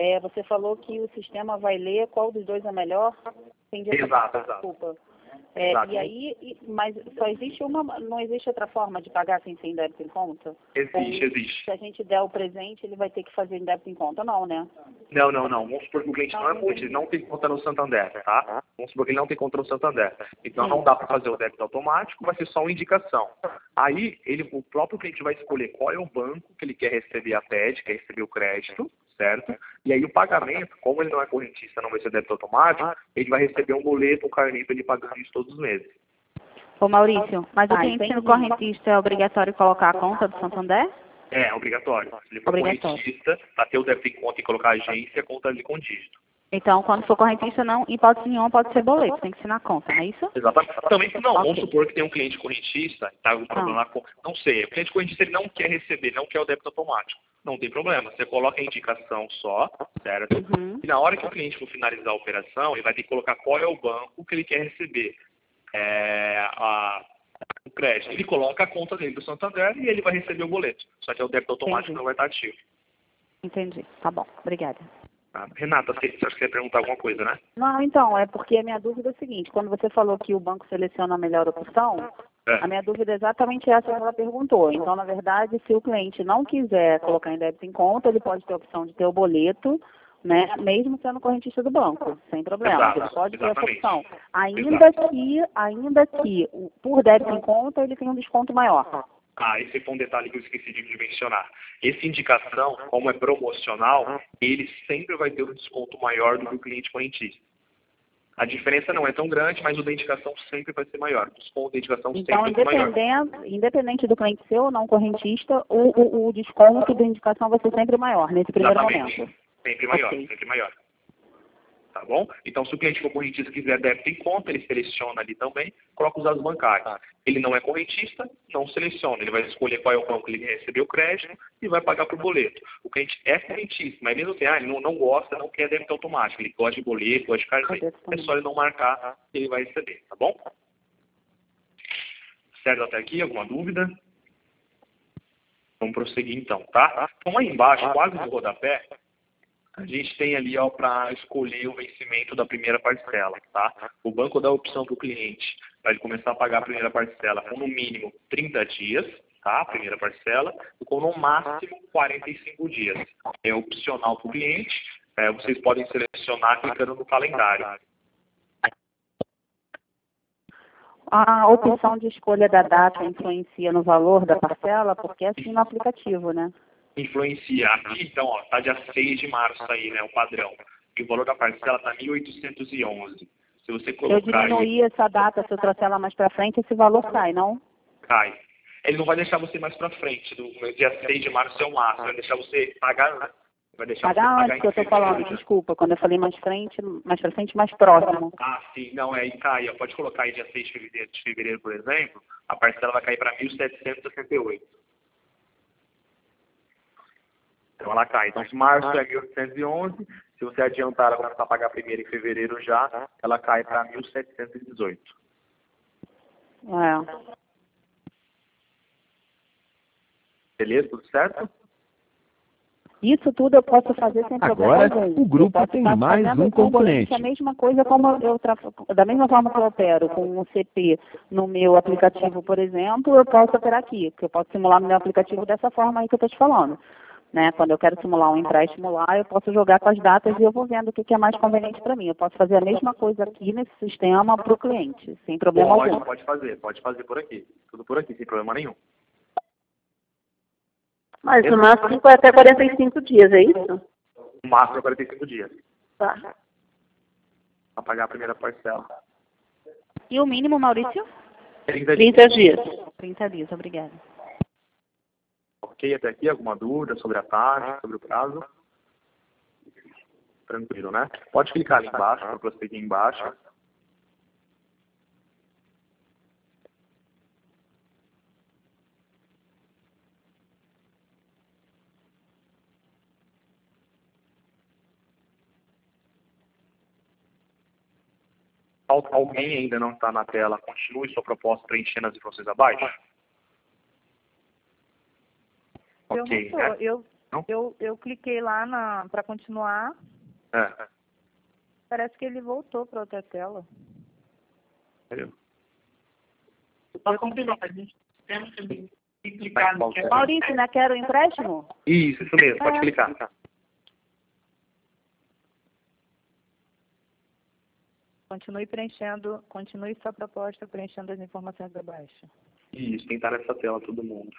Você falou que o sistema vai ler qual dos dois é melhor? Entendi. Exato. Desculpa. Exato. E aí, mas só existe não existe outra forma de pagar sem ser em débito em conta? Existe. Se a gente der o presente, ele vai ter que fazer em débito em conta, não, né? Não. Vamos supor que o cliente não é multi, ele não tem conta no Santander, tá? Vamos supor que ele não tem conta no Santander. Então não dá para fazer o débito automático, vai ser só uma indicação. Aí o próprio cliente vai escolher qual é o banco que ele quer receber a TED, quer receber o crédito, certo? E aí o pagamento, como ele não é correntista, não vai ser débito automático, ele vai receber um boleto, um carnê para ele pagar isso todos os meses. Ô Maurício, mas o cliente sendo correntista é obrigatório colocar a conta do Santander? É obrigatório. Se ele for correntista, para ter o débito em conta e colocar a agência, a conta ali com dígito. Então, quando for correntista, não, em hipótese nenhuma pode ser boleto, tem que ser na conta, não é isso? Exatamente. Também não, vamos supor que tem um cliente correntista, tá um problema não sei, o cliente correntista ele não quer receber, não quer o débito automático. Não tem problema, você coloca a indicação só, certo? E na hora que o cliente for finalizar a operação, ele vai ter que colocar qual é o banco que ele quer receber o crédito. Ele coloca a conta dele do Santander e ele vai receber o boleto. Só que o débito automático não vai estar ativo. Entendi. Tá bom. Obrigada. Renata, você acha que você ia perguntar alguma coisa, né? Não, então, é porque a minha dúvida é a seguinte, quando você falou que o banco seleciona a melhor opção, a minha dúvida é exatamente essa que ela perguntou. Então, na verdade, se o cliente não quiser colocar em débito em conta, ele pode ter a opção de ter o boleto, né, mesmo sendo correntista do banco, sem problema. Ele pode ter essa opção. Ainda que por débito em conta, ele tem um desconto maior. Esse foi um detalhe que eu esqueci de mencionar. Essa indicação, como é promocional, ele sempre vai ter um desconto maior do que o cliente correntista. A diferença não é tão grande, mas o da indicação sempre vai ser maior. O desconto da indicação sempre vai ser maior. Então, independente do cliente ser ou não correntista, o desconto da indicação vai ser sempre maior, nesse primeiro momento. Sempre maior, sempre maior. Tá bom? Então, se o cliente for correntista e quiser débito em conta, ele seleciona ali também, coloca os dados bancários. Ele não é correntista, não seleciona. Ele vai escolher qual é o banco que ele recebeu o crédito e vai pagar por boleto. O cliente é correntista, mas mesmo assim, ele não gosta, não quer débito automático. Ele gosta de boleto, gosta de carnê. É só ele não marcar que ele vai receber, tá bom? Certo até aqui? Alguma dúvida? Vamos prosseguir então, tá? Então, aí embaixo, quase no rodapé, a gente tem ali para escolher o vencimento da primeira parcela, tá? O banco dá a opção para o cliente para ele começar a pagar a primeira parcela com no mínimo 30 dias, tá? A primeira parcela, e com no máximo 45 dias. É opcional para o cliente, vocês podem selecionar clicando no calendário. A opção de escolha da data influencia no valor da parcela, porque é assim no aplicativo, né? Influencia. Aqui, então, tá dia 6 de março aí, né, o padrão. E o valor da parcela tá 1.811. Se você colocar... Eu diminuir essa data, se eu trouxer ela mais para frente, esse valor cai, não? Cai. Ele não vai deixar você mais para frente. Do dia 6 de março é o máximo. Vai deixar você pagar, né? Vai deixar pagar você antes que eu tô falando, desculpa. Quando eu falei mais para frente, mais próximo. Sim. Não, aí cai. Pode colocar aí dia 6 de fevereiro, por exemplo. A parcela vai cair para 1.768. Então ela cai. Então, se março é 1.811, se você adiantar, ela começar a pagar primeiro em fevereiro já, ela cai para 1.718. Beleza? Tudo certo? Isso tudo eu posso fazer sem problema algum. Agora, o grupo tem mais um componente. A mesma coisa da mesma forma que eu opero com o CP no meu aplicativo, por exemplo, eu posso operar aqui, porque eu posso simular no meu aplicativo dessa forma aí que eu estou te falando. Né? Quando eu quero simular um empréstimo lá, eu posso jogar com as datas e eu vou vendo o que é mais conveniente para mim. Eu posso fazer a mesma coisa aqui nesse sistema para o cliente, sem problema algum. Pode fazer por aqui. Tudo por aqui, sem problema nenhum. Mas o máximo é até 45 dias, é isso? O máximo é 45 dias. Tá. Para pagar a primeira parcela. E o mínimo, Maurício? 30 dias. 30 dias, obrigada. Ok, até aqui, alguma dúvida sobre a taxa, sobre o prazo? Tranquilo, né? Pode clicar ali embaixo, para prosseguir embaixo. Alguém ainda não está na tela, continue sua proposta preenchendo as informações abaixo? Ok, né? Não? Eu cliquei lá para continuar. Parece que ele voltou para outra tela. Entendeu? Para continuar, a gente temos que clicar no que Maurício, né? Quero empréstimo? Isso mesmo. Pode clicar. Tá? Continue sua proposta preenchendo as informações abaixo. Isso, tem que estar nessa tela todo mundo.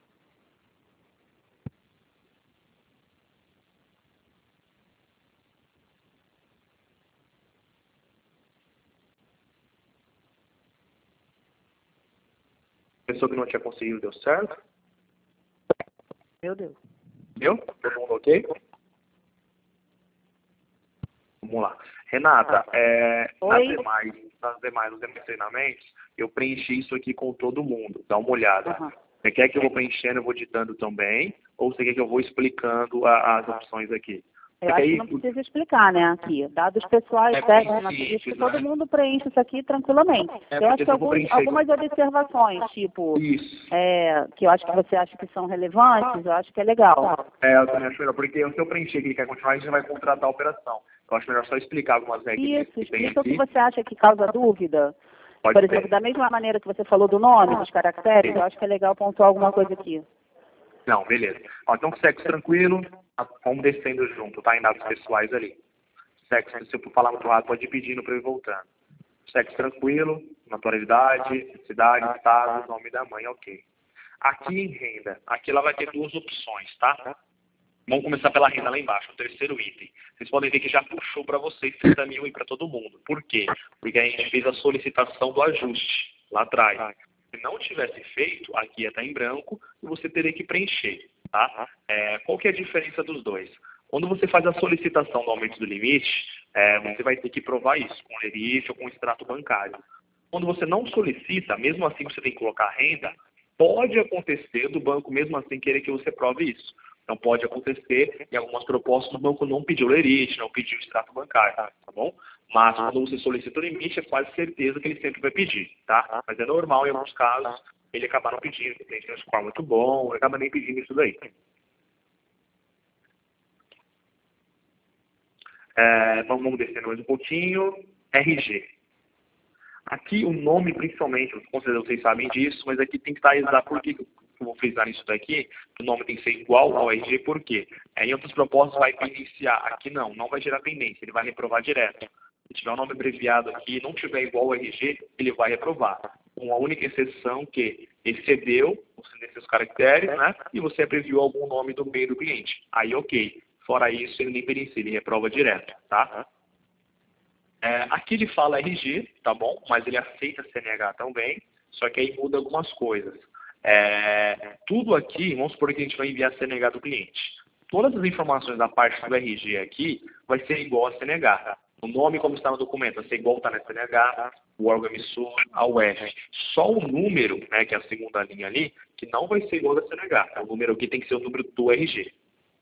Pensou que não tinha conseguido, deu certo? Meu Deus. Deu? Todo mundo ok? Vamos lá. Renata, nos demais treinamentos, eu preenchi isso aqui com todo mundo. Dá uma olhada. Você quer que eu vou preenchendo, eu vou ditando também? Ou você quer que eu vou explicando as opções aqui? Eu acho que não precisa explicar, né, aqui. Dados pessoais, técnicos, que todo mundo preenche isso aqui tranquilamente. Eu acho que algumas observações, tipo, que eu acho que você acha que são relevantes, eu acho que é legal. Eu também acho melhor, porque se eu preencher aqui e quer continuar, a gente vai contratar a operação. Eu acho melhor só explicar algumas regras. Isso, explica o que você acha que causa dúvida. Por exemplo, da mesma maneira que você falou do nome, dos caracteres, eu acho que é legal pontuar alguma coisa aqui. Não, beleza. Então, sexo tranquilo, vamos descendo junto, tá? Em dados pessoais ali. Sexo, se eu falar muito rápido, pode ir pedindo para eu ir voltando. Sexo tranquilo, naturalidade, cidade, estado, nome da mãe, ok. Aqui em renda, aqui ela vai ter duas opções, tá? Vamos começar pela renda lá embaixo, o terceiro item. Vocês podem ver que já puxou para vocês 30 mil e para todo mundo. Por quê? Porque a gente fez a solicitação do ajuste lá atrás. Se não tivesse feito, aqui ia estar em branco e você teria que preencher, tá? Qual que é a diferença dos dois? Quando você faz a solicitação do aumento do limite, você vai ter que provar isso com lerite ou com extrato bancário. Quando você não solicita, mesmo assim você tem que colocar a renda, pode acontecer do banco mesmo assim querer que você prove isso. Então pode acontecer, em algumas propostas o banco não pediu lerite, não pediu extrato bancário, tá bom? Mas quando você solicita o limite, é quase certeza que ele sempre vai pedir, tá? Mas é normal em alguns casos ele acabar não pedindo, ele tem um score muito bom, ele acaba nem pedindo isso daí. Vamos descendo mais um pouquinho. RG. Aqui o nome, principalmente, com certeza vocês sabem disso, mas aqui tem que estar exato. Por que eu vou frisar nisso daqui? O nome tem que ser igual ao RG, por quê? Em outras propostas vai pendenciar. Aqui não vai gerar pendência, ele vai reprovar direto. Se tiver um nome abreviado aqui e não tiver igual ao RG, ele vai reprovar. Com a única exceção que excedeu os caracteres, né? E você abreviou algum nome do meio do cliente. Aí, ok. Fora isso, ele nem pendencia, ele reprova direto, tá? Aqui ele fala RG, tá bom? Mas ele aceita CNH também, só que aí muda algumas coisas. Tudo aqui, vamos supor que a gente vai enviar a CNH do cliente. Todas as informações da parte do RG aqui vai ser igual a CNH. O nome, como está no documento, vai ser igual está na CNH, o órgão emissor, a UF. Só o número, né, que é a segunda linha ali, que não vai ser igual da CNH. O número aqui tem que ser o número do RG.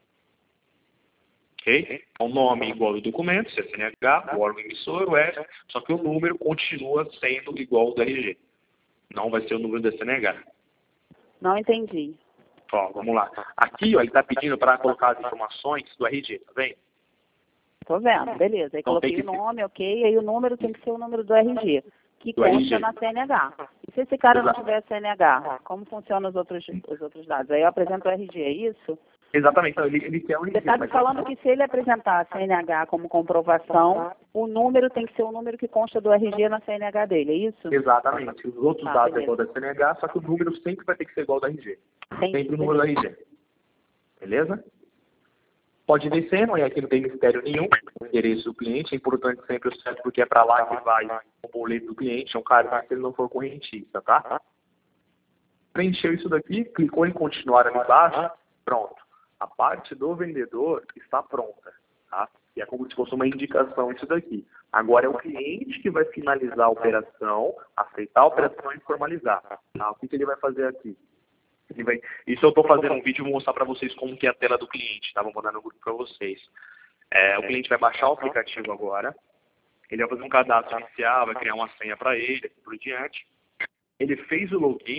Ok? O nome igual ao documento, se é CNH, o órgão emissor, o UF, só que o número continua sendo igual ao do RG. Não vai ser o número da CNH. Não entendi. Ó, vamos lá. Aqui, ó, ele está pedindo para colocar as informações do RG, tá vendo? Tô vendo, beleza. Aí coloquei o nome, ok, aí o número tem que ser o número do RG, que consta na CNH. E se esse cara não tiver CNH, como funcionam os outros dados? Aí eu apresento o RG, é isso? Exatamente, então, ele quer o RG. Você está me falando que se ele apresentar a CNH como comprovação, o número tem que ser o número que consta do RG na CNH dele, é isso? Exatamente. Os outros dados é igual da CNH, só que o número sempre vai ter que ser igual ao da RG. Sempre o número do RG. Beleza? Pode ir descendo, e aqui não tem mistério nenhum. O endereço do cliente é importante sempre o certo, porque é para lá que vai o boleto do cliente, é um cara se ele não for correntista, tá? Preencheu isso daqui, clicou em continuar ali embaixo, pronto. A parte do vendedor está pronta, tá? E é como se fosse uma indicação isso daqui. Agora é o cliente que vai finalizar a operação, aceitar a operação e formalizar. Tá? O que ele vai fazer aqui? Isso eu estou fazendo um vídeo e vou mostrar para vocês como que é a tela do cliente, tá? Vou mandar no grupo para vocês. O cliente vai baixar o aplicativo agora, ele vai fazer um cadastro inicial, vai criar uma senha para ele, assim por diante. Ele fez o login,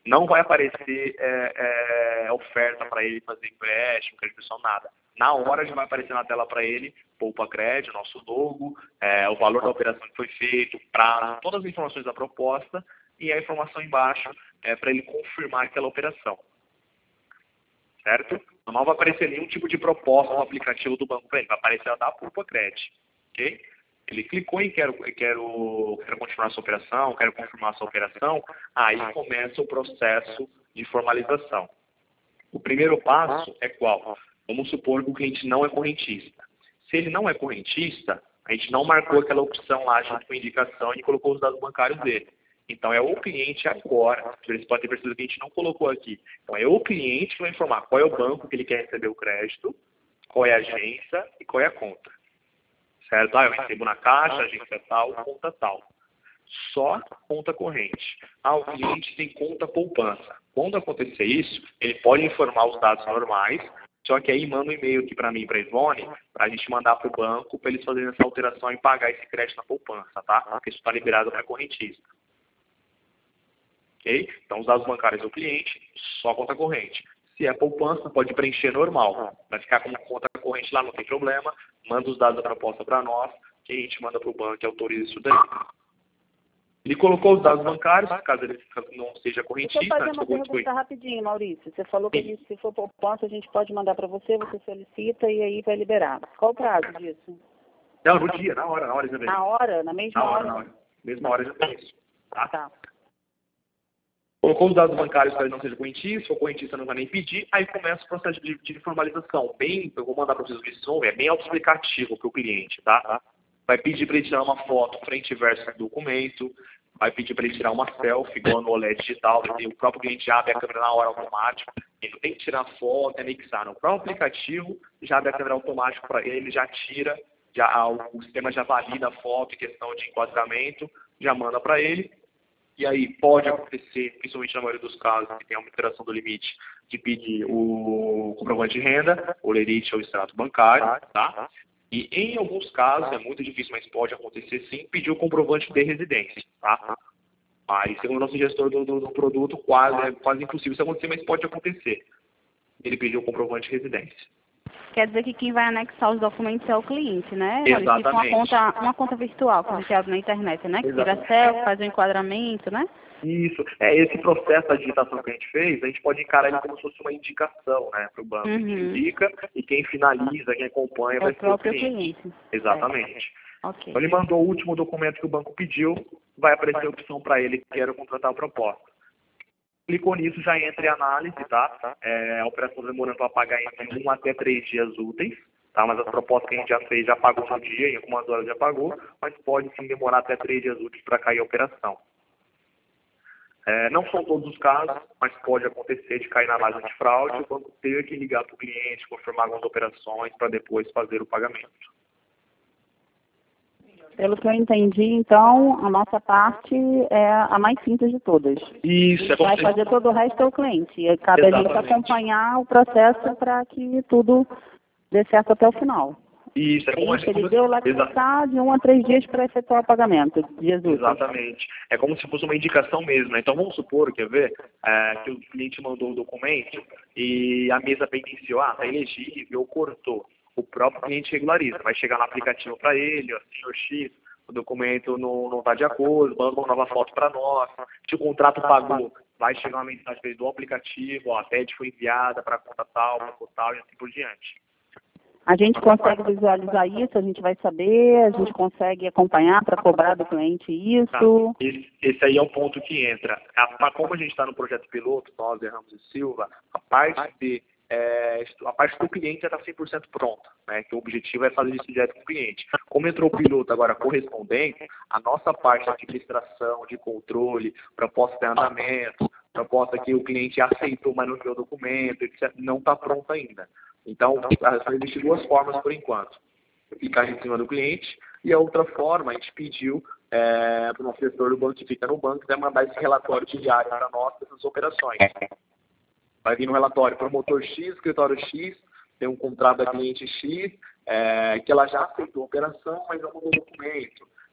Não vai aparecer oferta para ele fazer empréstimo, crédito, nada. Na hora já vai aparecer na tela para ele, poupa crédito, nosso logo, o valor da operação que foi feito, prazo, todas as informações da proposta e a informação embaixo para ele confirmar aquela operação. Certo? Não vai aparecer nenhum tipo de proposta no aplicativo do banco para ele, vai aparecer a da poupa crédito. Ok? Ele clicou em quero continuar essa operação, quero confirmar essa operação, aí começa o processo de formalização. O primeiro passo é qual? Vamos supor que o cliente não é correntista. Se ele não é correntista, a gente não marcou aquela opção lá junto com a indicação e colocou os dados bancários dele. Então é o cliente agora, vocês podem ter percebido que a gente não colocou aqui. Então é o cliente que vai informar qual é o banco que ele quer receber o crédito, qual é a agência e qual é a conta. Certo? Eu recebo na Caixa, agência tal, conta tal. Só conta corrente. O cliente tem conta poupança. Quando acontecer isso, ele pode informar os dados normais, só que aí manda um e-mail aqui para mim e para a Ivone, para a gente mandar para o banco, para eles fazerem essa alteração e pagar esse crédito na poupança, tá? Porque isso está liberado para correntista. Ok? Então, os dados bancários do cliente, só conta corrente. Se é poupança, pode preencher normal. Vai ficar como conta corrente lá, não tem problema. Manda os dados da proposta para nós, que a gente manda para o banco e autoriza isso daí. Ele colocou os dados bancários, caso ele não seja correntista. Deixa eu fazer uma pergunta rapidinho, Maurício. Você falou que se for poupança, a gente pode mandar para você, você solicita e aí vai liberar. Qual o prazo disso? Não, no dia, na hora já vem. Na hora? Na mesma hora? Na hora. Mesma hora já tem isso. Tá. Colocou os dados bancários para ele não seja correntista, se for correntista não vai nem pedir, aí começa o processo de formalização. Eu vou mandar para vocês ver, é bem autoexplicativo para o cliente, tá? Vai pedir para ele tirar uma foto frente e verso do documento, vai pedir para ele tirar uma selfie, igual no OLED digital, o próprio cliente abre a câmera na hora automático, ele não tem que tirar foto, anexar. No próprio aplicativo, já abre a câmera automática para ele, já tira, o sistema já valida a foto em questão de enquadramento, já manda para ele. E aí pode acontecer, principalmente na maioria dos casos, que tem uma alteração do limite, de pedir o comprovante de renda, o lerite ou o extrato bancário, tá? E em alguns casos, é muito difícil, mas pode acontecer sim, pedir o comprovante de residência, tá? Aí, segundo o nosso gestor do produto, é quase impossível isso acontecer, mas pode acontecer. Ele pediu o comprovante de residência. Quer dizer que quem vai anexar os documentos é o cliente, né? Exatamente. Tipo uma conta virtual, que a gente abre na internet, né? Que tira selfie, faz o enquadramento, né? Isso. Esse processo da digitação que a gente fez, a gente pode encarar ele como se fosse uma indicação, né, para o banco. A gente indica e quem finaliza, quem acompanha vai ser o cliente. Exatamente. Okay. Então ele mandou o último documento que o banco pediu, vai aparecer a opção para ele que quer contratar a proposta. Clicou nisso, já entra em análise, tá? A operação demorando para pagar entre 1 até 3 dias úteis, tá? Mas as propostas que a gente já fez já pagou no dia, em algumas horas já pagou, mas pode sim demorar até 3 dias úteis para cair a operação. Não são todos os casos, mas pode acontecer de cair na análise de fraude, o banco ter que ligar para o cliente, confirmar algumas operações para depois fazer o pagamento. Pelo que eu entendi, então, a nossa parte é a mais simples de todas. Isso, vai fazer todo o resto é o cliente. E cabe a gente acompanhar o processo para que tudo dê certo até o final. Isso, ele deu lá de 1 a 3 dias para efetuar o pagamento. Exatamente. É como se fosse uma indicação mesmo, né? Então vamos supor, quer ver, que o cliente mandou o documento e a mesa penitenciou, está elegível, cortou. O próprio cliente regulariza, vai chegar no aplicativo para ele, senhor X, o documento não está de acordo, manda uma nova foto para nós, se o contrato pagou, vai chegar uma mensagem do aplicativo, a TED foi enviada para a conta tal, e assim por diante. A gente consegue visualizar isso, a gente vai saber, a gente consegue acompanhar para cobrar do cliente isso. Tá. Esse aí é o ponto que entra. Como a gente está no projeto piloto, nós, Ramos e Silva, a parte do cliente já está 100% pronta, né? Que o objetivo é fazer isso direto com o cliente. Como entrou o piloto agora correspondente, a nossa parte de administração, de controle, proposta de andamento, proposta que o cliente aceitou, mas não deu documento, etc., não está pronta ainda. Então, existem 2 formas por enquanto. Ficar em cima do cliente e a outra forma, a gente pediu para o nosso gestor do banco que fica no banco, vai mandar esse relatório diário para nós dessas operações. Vai vir um relatório promotor X, escritório X, tem um contrato da cliente X, que ela já aceitou a operação, mas não mandou documento.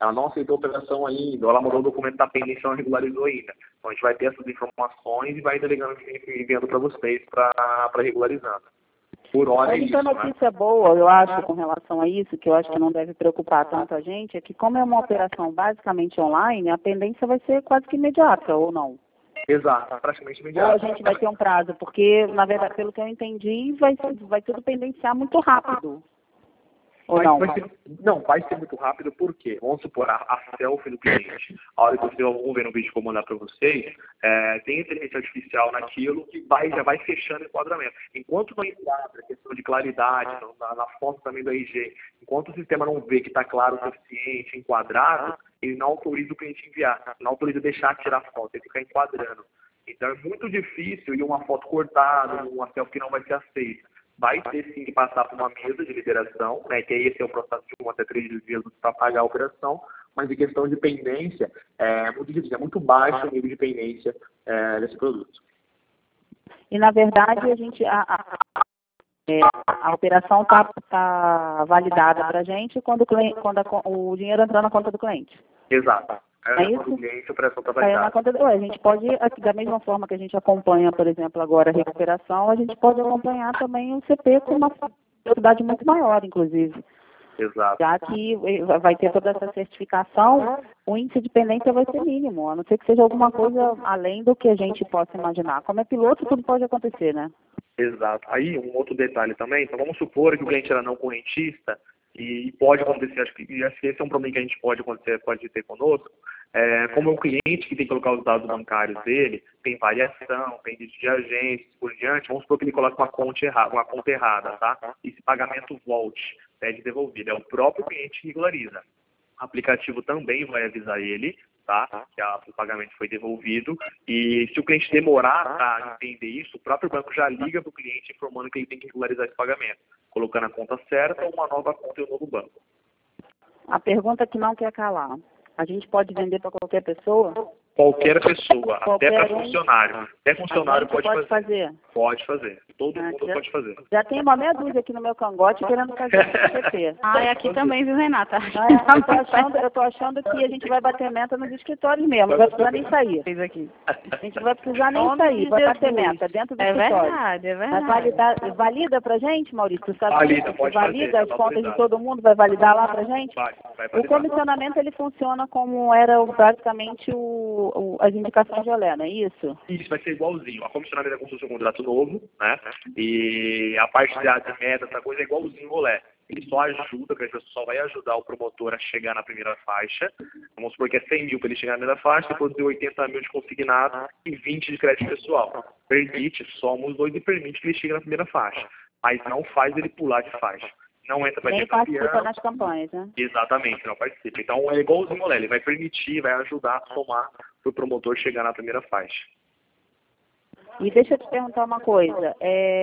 ela não aceitou a operação ainda, ou ela mandou o documento da pendência e não regularizou ainda. Então a gente vai ter essas informações e vai delegando e enviando para vocês para regularizando. Por hora A é isso, única notícia boa, eu acho, com relação a isso, que eu acho que não deve preocupar tanto a gente, é que como é uma operação basicamente online, a pendência vai ser quase que imediata, ou não? Exato, praticamente Ou imediato. a gente vai ter um prazo, porque, na verdade, pelo que eu entendi, vai tudo pendenciar muito rápido. Ou não? Vai ser muito rápido, porque, vamos supor, a selfie do cliente, a hora que vocês vão ver no vídeo que eu vou mandar para vocês, tem inteligência artificial naquilo que já vai fechando o enquadramento. Enquanto não enquadra a questão de claridade, na foto também do RG, enquanto o sistema não vê que está claro o suficiente, enquadrado, ele não autoriza o cliente a enviar, não autoriza deixar tirar a foto, ele fica enquadrando. Então é muito difícil ir uma foto cortada, uma selfie que não vai ser aceita. Vai ter sim que passar por uma mesa de liberação, né, que aí esse é o processo de 1 até 3 dias para pagar a operação, mas em questão de pendência, é muito difícil, é muito baixo o nível de pendência desse produto. E, na verdade, a operação está validada para a gente quando o dinheiro entrar na conta do cliente. Exato. É isso? O cliente, a operação está validada. A gente pode, da mesma forma que a gente acompanha, por exemplo, agora a recuperação, a gente pode acompanhar também o CP com uma velocidade muito maior, inclusive. Exato. Já que vai ter toda essa certificação, o índice de pendência vai ser mínimo, a não ser que seja alguma coisa além do que a gente possa imaginar. Como é piloto, tudo pode acontecer, né? Exato. Aí, um outro detalhe também, então vamos supor que o cliente era não correntista, e pode acontecer, acho que esse é um problema que a gente pode ter conosco, como é um cliente que tem que colocar os dados bancários dele, tem variação, tem dígito de agência, por diante, vamos supor que ele coloca uma conta errada, tá? E esse pagamento volte, pede devolvido. É o próprio cliente que regulariza. O aplicativo também vai avisar ele, tá? Que o pagamento foi devolvido. E se o cliente demorar a entender isso, o próprio banco já liga para o cliente informando que ele tem que regularizar esse pagamento, colocando a conta certa ou uma nova conta em um novo banco. A pergunta que não quer calar. A gente pode vender para qualquer pessoa? Qualquer pessoa, até para um. funcionário. Até funcionário pode fazer. fazer. Pode fazer. Todo mundo pode fazer. Já tem uma meia dúzia aqui no meu cangote querendo fazer CP. É aqui também, viu, Renata? Eu tô achando que a gente vai bater meta nos escritórios mesmo. Não vai precisar nem sair. A gente não vai precisar nem sair. Vai bater meta dentro do escritório. É verdade. Valida pra gente, Maurício? Tu sabe Valida, pode valida fazer, as contas de todo mundo? Vai validar lá pra gente? Vai O validar. comissionamento, ele funciona como era basicamente as indicações de Olé, não é isso? Isso vai ser igualzinho. A comissionamento é como se fosse um contrato novo, né? E a parte de meta, essa coisa é igualzinho o Olé. Ele só ajuda, que a gente só vai ajudar o promotor a chegar na primeira faixa. Vamos supor que é 100 mil para ele chegar na primeira faixa, depois de 80 mil de consignado e 20 de crédito pessoal. Permite, soma os dois e permite que ele chegue na primeira faixa. Mas não faz ele pular de faixa. Não entra para Nem ser campeão. participa nas campanhas, né? Exatamente, não participa. Então é igualzinho o Olé, ele vai permitir, vai ajudar a somar para o promotor chegar na primeira faixa. E deixa eu te perguntar uma coisa.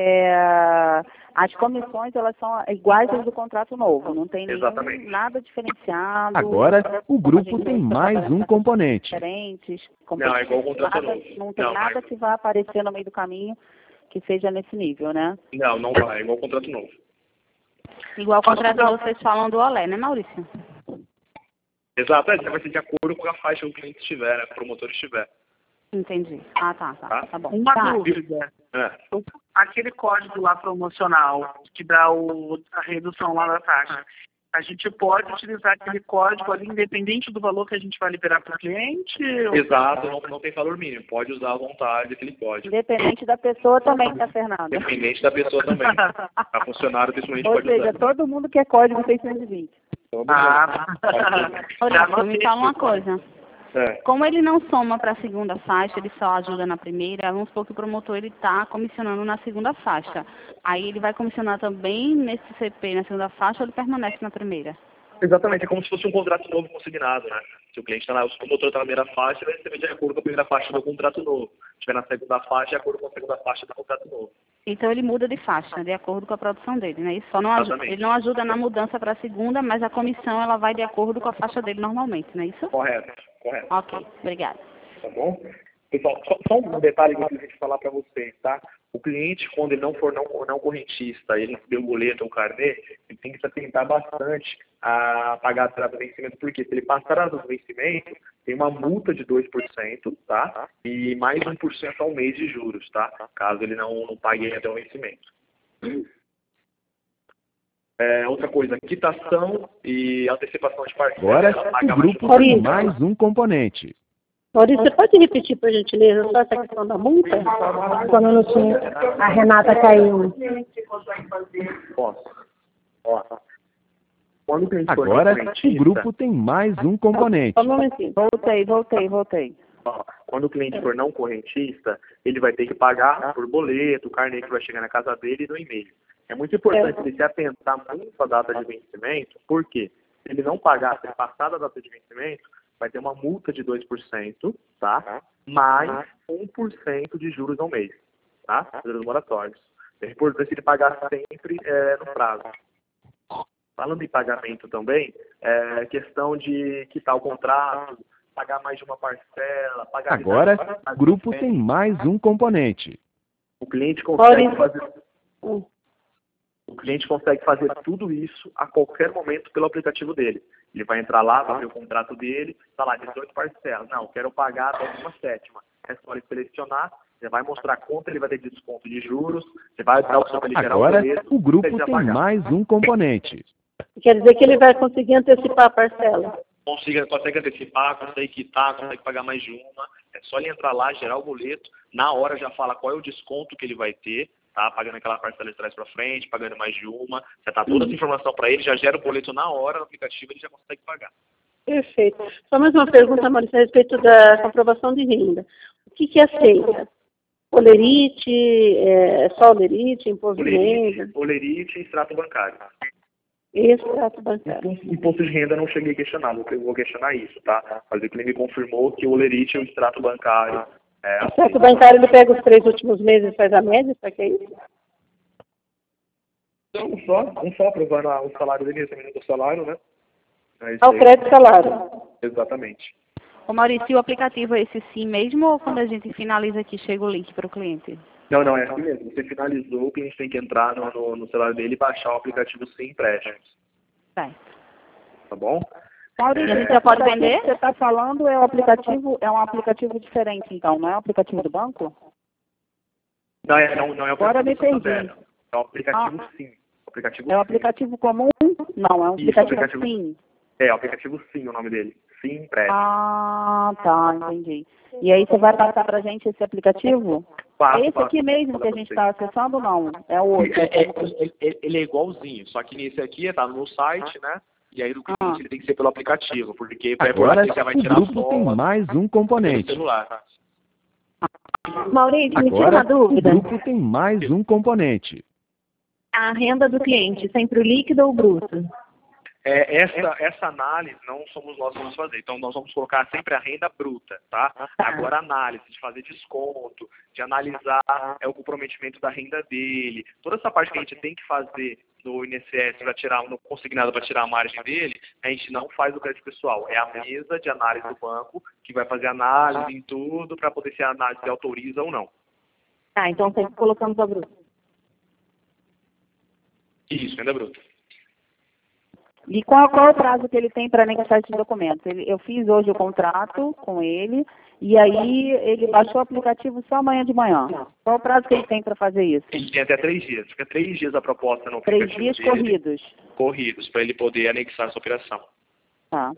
As comissões, elas são iguais às do contrato novo, não tem nada diferenciado. Agora, o grupo tem mais um componente. Diferentes, Não, é igual o contrato novo. Não tem nada que vai aparecer no meio do caminho que seja nesse nível, né? Não vai, é igual o contrato novo. Igual o contrato que vocês falam do Olé, né, Maurício? Exato, você vai ser de acordo com a faixa que o cliente estiver, né, que o promotor estiver. Entendi. Tá bom. Uma dúvida. Aquele código lá promocional que dá a redução lá da taxa, a gente pode utilizar aquele código ali independente do valor que a gente vai liberar para o cliente? Exato, não tem valor mínimo. Pode usar à vontade aquele código. Independente da pessoa também, tá, Fernanda? Independente da pessoa também. A funcionário principalmente Ou pode seja, usar. todo mundo quer código 620. Maurício, me fala uma coisa. Como ele não soma para a segunda faixa, ele só ajuda na primeira, vamos supor que o promotor ele está comissionando na segunda faixa. Aí ele vai comissionar também nesse CP na segunda faixa ou ele permanece na primeira? Exatamente, é como se fosse um contrato novo consignado, né? Se o cliente está lá, o promotor está na primeira faixa, ele vai receber de acordo com a primeira faixa do contrato novo. Se estiver na segunda faixa, de acordo com a segunda faixa do contrato novo. Então ele muda de faixa, de acordo com a produção dele, né? Isso só não ajuda, ele não ajuda na mudança para a segunda, mas a comissão ela vai de acordo com a faixa dele normalmente, não é isso? Correto. Ok, obrigada. Tá bom? Pessoal, só um detalhe que eu preciso falar para vocês, tá? O cliente, quando ele não for não correntista, ele recebeu o boleto ou o carnê, ele tem que se atentar bastante a pagar a atraso do vencimento, porque se ele passar a do vencimento, tem uma multa de 2%, tá? E mais 1% ao mês de juros, tá? Caso ele não pague até o vencimento. Outra coisa, quitação e antecipação de parcela. Agora o grupo tem mais um componente. Maurício, você pode repetir, por gentileza, só essa questão da multa? Quando eu não tinha, a Renata caiu. Posso. Ó. Quando o cliente for Agora correntista, o grupo tem mais um componente. Só um momentinho. Voltei. ó, quando o cliente for não correntista, ele vai ter que pagar por boleto, o carnê que vai chegar na casa dele e no e-mail. É muito importante ele se atentar muito à data de vencimento, porque se ele não pagar, se passar da data de vencimento, vai ter uma multa de 2%, tá? Mais 1% de juros ao mês, tá? Juros moratórios. É importante ele pagar sempre no prazo. Falando em pagamento também, questão de quitar o contrato, pagar mais de uma parcela, pagar... Agora o grupo tem mais um componente. O cliente consegue fazer... O cliente consegue fazer tudo isso a qualquer momento pelo aplicativo dele. Ele vai entrar lá, vai ver o contrato dele, está lá, 18 parcelas. Não, quero pagar a 17ª. É só ele selecionar, você vai mostrar quanto ele vai ter de desconto de juros, você vai dar a opção para ele gerar Agora o boleto, o grupo tem mais um componente. Quer dizer que ele vai conseguir antecipar a parcela. Consegue antecipar, consegue quitar, consegue pagar mais de uma. É só ele entrar lá, gerar o boleto, na hora já fala qual é o desconto que ele vai ter, tá? Pagando aquela parcela de trás para frente, pagando mais de uma, já tá toda essa informação para ele, já gera o boleto na hora no aplicativo, ele já consegue pagar. Perfeito. Só mais uma pergunta, Maurício, a respeito da comprovação de renda. O que aceita? Olerite, só olerite, imposto de renda? Olerite e extrato bancário. Extrato bancário. Imposto de renda não cheguei a questionar, eu vou questionar isso, tá? Mas o cliente me confirmou que o olerite e o extrato bancário... O extrato bancário ele pega os 3 últimos meses e faz a média, para que é isso? Um só aprovando o salário dele, recebendo o salário, né? O crédito salário. Exatamente. Ô Maurício, o aplicativo é esse sim mesmo ou quando a gente finaliza aqui chega o link para o cliente? Não, é assim mesmo. Você finalizou, o cliente tem que entrar no celular dele e baixar o aplicativo Sim Empréstimos. Certo. Tá bom? Maurício, a gente já pode vender? Você está falando é um aplicativo diferente, então, não é um aplicativo do banco? Não é o Agora me perdi. É o aplicativo Sim. É um aplicativo comum? Não, é um aplicativo Sim. É o aplicativo Sim, o nome dele. Sim Empréstimos. Ah, tá, entendi. E aí você vai passar pra gente esse aplicativo? É esse aqui mesmo que a gente está acessando ou não? É o outro? Ele é igualzinho, só que nesse aqui está no site, né? E aí do cliente ele tem que ser pelo aplicativo, porque Agora você vai o tirar grupo tem mais um componente. celular. Maurício, me tira Agora uma dúvida. o grupo tem mais um componente. A renda do cliente, sempre o líquido ou o bruto? Essa análise não somos nós que vamos fazer. Então, nós vamos colocar sempre a renda bruta, tá? Agora, a análise de fazer desconto, de analisar o comprometimento da renda dele, toda essa parte que a gente tem que fazer no INSS para tirar, no consignado para tirar a margem dele, a gente não faz o crédito pessoal. É a mesa de análise do banco que vai fazer análise em tudo para poder ser a análise se autoriza ou não. Então sempre colocamos a bruta. Isso, renda bruta. E qual é o prazo que ele tem para anexar esses documentos? Eu fiz hoje o contrato com ele, e aí ele baixou o aplicativo só amanhã de manhã. Qual o prazo que ele tem para fazer isso? Ele tem até 3 dias. Fica 3 dias a proposta no 3 aplicativo dias dele. corridos. Corridos, para ele poder anexar essa operação. Tá.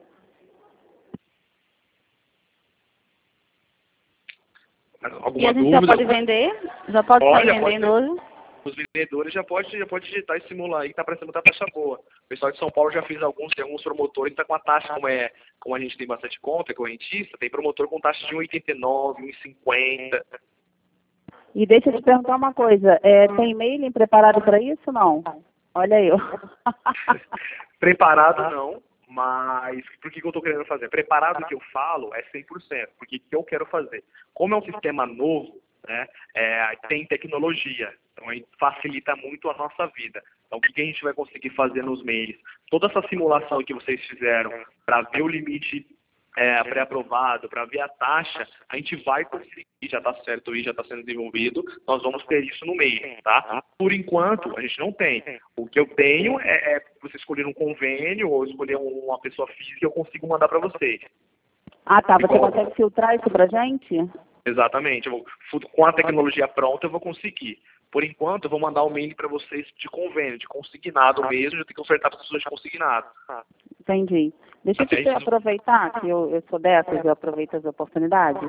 Alguma E a gente dúvida? já pode vender? Já pode sair vendendo hoje? Os vendedores já pode digitar e simular aí, que tá parecendo muita taxa boa. O pessoal de São Paulo já fez tem alguns promotores que tá com a taxa, como a gente tem bastante conta, é correntista, tem promotor com taxa de 1,89, 1,50. E deixa eu te perguntar uma coisa, tem mailing preparado para isso ou não? Olha eu. Preparado não, mas por que eu estou querendo fazer? Preparado que eu falo é 100%, porque o que eu quero fazer? Como é um sistema novo, né, tem tecnologia, então aí facilita muito a nossa vida. Então o que a gente vai conseguir fazer nos mails? Toda essa simulação que vocês fizeram para ver o limite pré-aprovado para ver a taxa, a gente vai conseguir, já está certo e já está sendo desenvolvido, nós vamos ter isso no mês, tá? Por enquanto, a gente não tem. O que eu tenho é você escolher um convênio ou escolher uma pessoa física que eu consigo mandar para vocês. Ah, tá. Você consegue filtrar isso pra gente? Exatamente. Com a tecnologia pronta, eu vou conseguir. Por enquanto, eu vou mandar um e-mail para vocês de convênio, de consignado mesmo, eu tenho que ofertar para as pessoas de consignado. Entendi. Deixa eu aproveitar, que eu sou dessas, eu aproveito as oportunidades.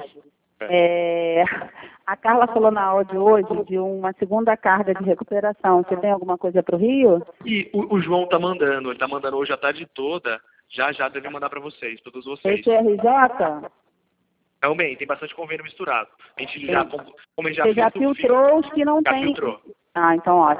A Carla falou na áudio hoje de uma segunda carga de recuperação. Você tem alguma coisa para o Rio? E o João está mandando, ele está mandando hoje a tarde toda, já deve mandar para vocês, todos vocês. Esse RJ? Também, tem bastante convênio misturado. A gente Você já filtrou os que não tem. Filtrou. Ah, então ótimo.